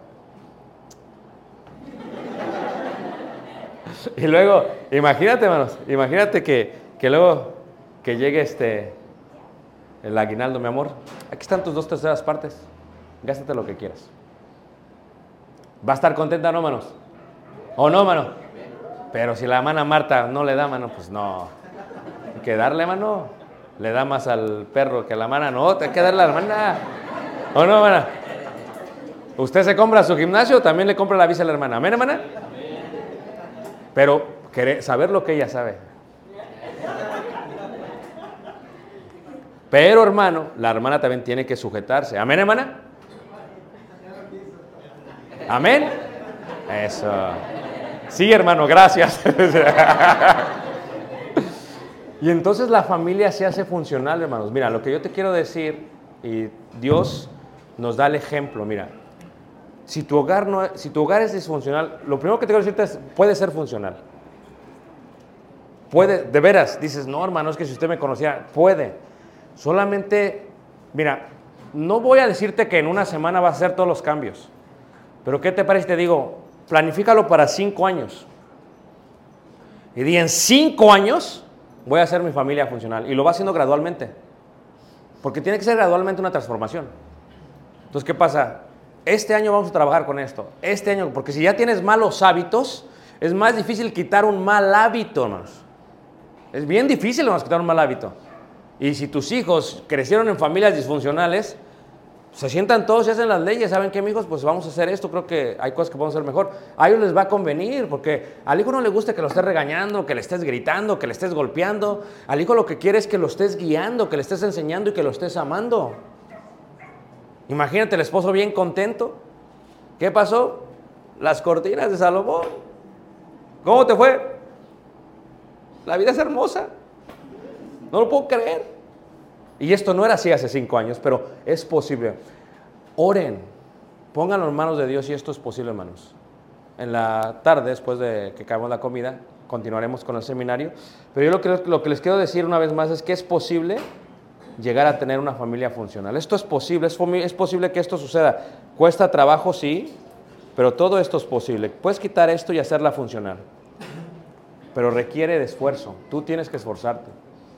Speaker 3: Y luego, imagínate, hermanos, imagínate que luego que llegue el aguinaldo, mi amor. Aquí están tus 2/3 partes. Gástate lo que quieras. ¿Va a estar contenta, no, hermanos? ¿O no, hermano? Pero si la hermana Marta no le da, hermano, pues no. Hay que darle, hermano. Le da más al perro que a la hermana. No, hay que darle a la hermana. ¿O no, hermana? Usted se compra su gimnasio, también le compra la bici a la hermana. ¿Amén, hermana? Pero saber lo que ella sabe. Pero, hermano, la hermana también tiene que sujetarse. ¿Amén, hermana? ¿Amén? Eso. Sí, hermano, gracias. Y entonces la familia se hace funcional, hermanos. Mira, lo que yo te quiero decir, y Dios nos da el ejemplo, mira. Si tu hogar es disfuncional, lo primero que te quiero decirte es, puede ser funcional. Puede, de veras, dices, no, hermano, es que si usted me conocía, puede. Solamente, mira, no voy a decirte que en una semana vas a hacer todos los cambios, pero ¿qué te parece? Te digo, planifícalo para 5 años. Y di, en 5 años voy a hacer mi familia funcional. Y lo va haciendo gradualmente. Porque tiene que ser gradualmente una transformación. Entonces, ¿qué pasa? Este año vamos a trabajar con esto. Este año, porque si ya tienes malos hábitos, es más difícil quitar un mal hábito, hermanos. Es bien difícil, hermanos, quitar un mal hábito. Y si tus hijos crecieron en familias disfuncionales, se sientan todos y hacen las leyes. ¿Saben qué, mijos? Pues vamos a hacer esto. Creo que hay cosas que podemos hacer mejor. A ellos les va a convenir, porque al hijo no le gusta que lo estés regañando, que le estés gritando, que le estés golpeando. Al hijo lo que quiere es que lo estés guiando, que le estés enseñando y que lo estés amando. Imagínate el esposo bien contento. ¿Qué pasó? Las cortinas de Salomón. ¿Cómo te fue? La vida es hermosa. No lo puedo creer. Y esto no era así hace 5 años, pero es posible. Oren, pónganlo en manos de Dios y esto es posible, hermanos. En la tarde, después de que acabemos la comida, continuaremos con el seminario. Pero yo lo que les quiero decir una vez más es que es posible llegar a tener una familia funcional. Esto es posible que esto suceda. Cuesta trabajo, sí, pero todo esto es posible. Puedes quitar esto y hacerla funcional, pero requiere de esfuerzo. Tú tienes que esforzarte.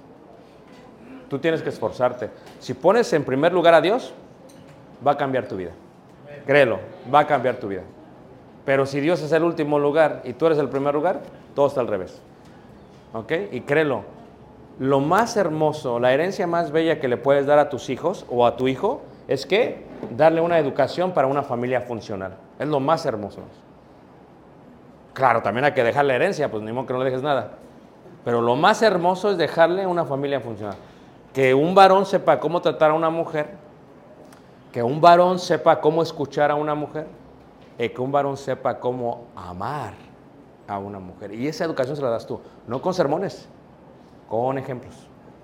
Speaker 3: Tú tienes que esforzarte. Si pones en primer lugar a Dios, va a cambiar tu vida. Créelo, va a cambiar tu vida. Pero si Dios es el último lugar y tú eres el primer lugar, todo está al revés. ¿Ok? Y créelo, lo más hermoso, la herencia más bella que le puedes dar a tus hijos o a tu hijo es que darle una educación para una familia funcional. Es lo más hermoso. Claro, también hay que dejarle herencia, pues ni modo que no le dejes nada. Pero lo más hermoso es dejarle una familia funcional. Que un varón sepa cómo tratar a una mujer, que un varón sepa cómo escuchar a una mujer, y que un varón sepa cómo amar a una mujer. Y esa educación se la das tú, no con sermones, con ejemplos.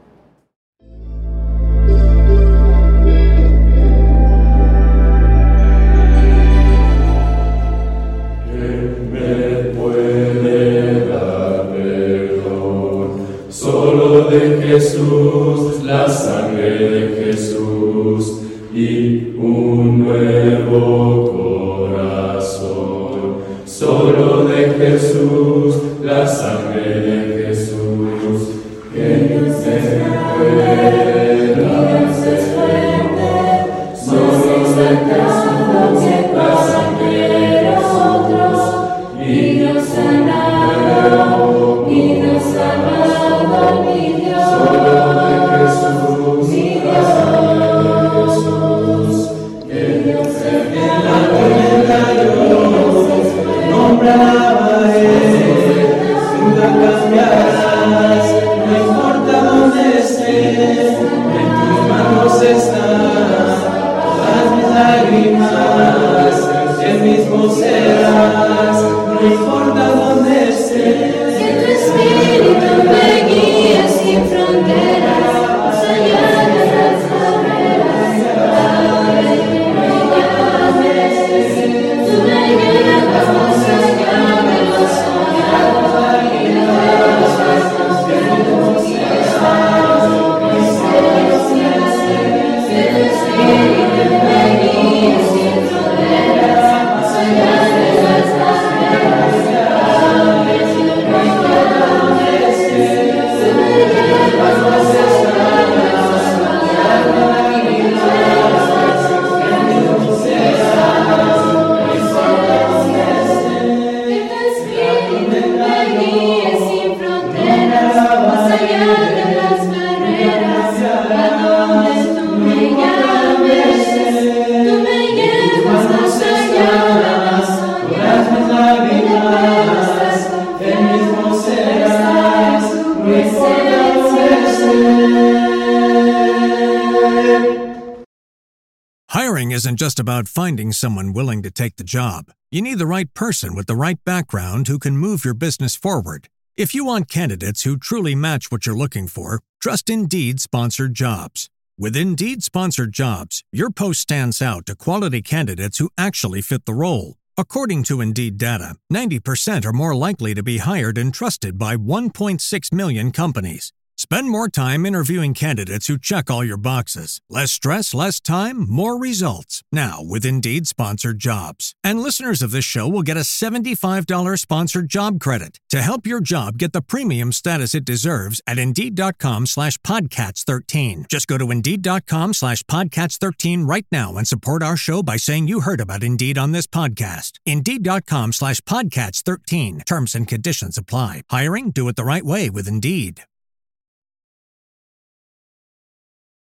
Speaker 2: Solo de Jesús, la sangre de Jesús y un nuevo corazón. Solo de Jesús, la sangre de Jesús, que Dios es fuerte, Dios es fuerte, solo de Jesús, la sangre de nosotros, y Dios sanado, y Dios sanado.
Speaker 1: Hiring isn't just about finding someone willing to take the job. You need the right person with the right background who can move your business forward. If you want candidates who truly match what you're looking for, trust Indeed Sponsored Jobs. With Indeed Sponsored Jobs, your post stands out to quality candidates who actually fit the role. According to Indeed data, 90% are more likely to be hired and trusted by 1.6 million companies. Spend more time interviewing candidates who check all your boxes. Less stress, less time, more results. Now, with Indeed Sponsored Jobs. And listeners of this show will get a $75 sponsored job credit to help your job get the premium status it deserves at Indeed.com/Podcats13. Just go to Indeed.com/Podcats13 right now and support our show by saying you heard about Indeed on this podcast. Indeed.com/Podcats13. Terms and conditions apply. Hiring? Do it the right way with Indeed.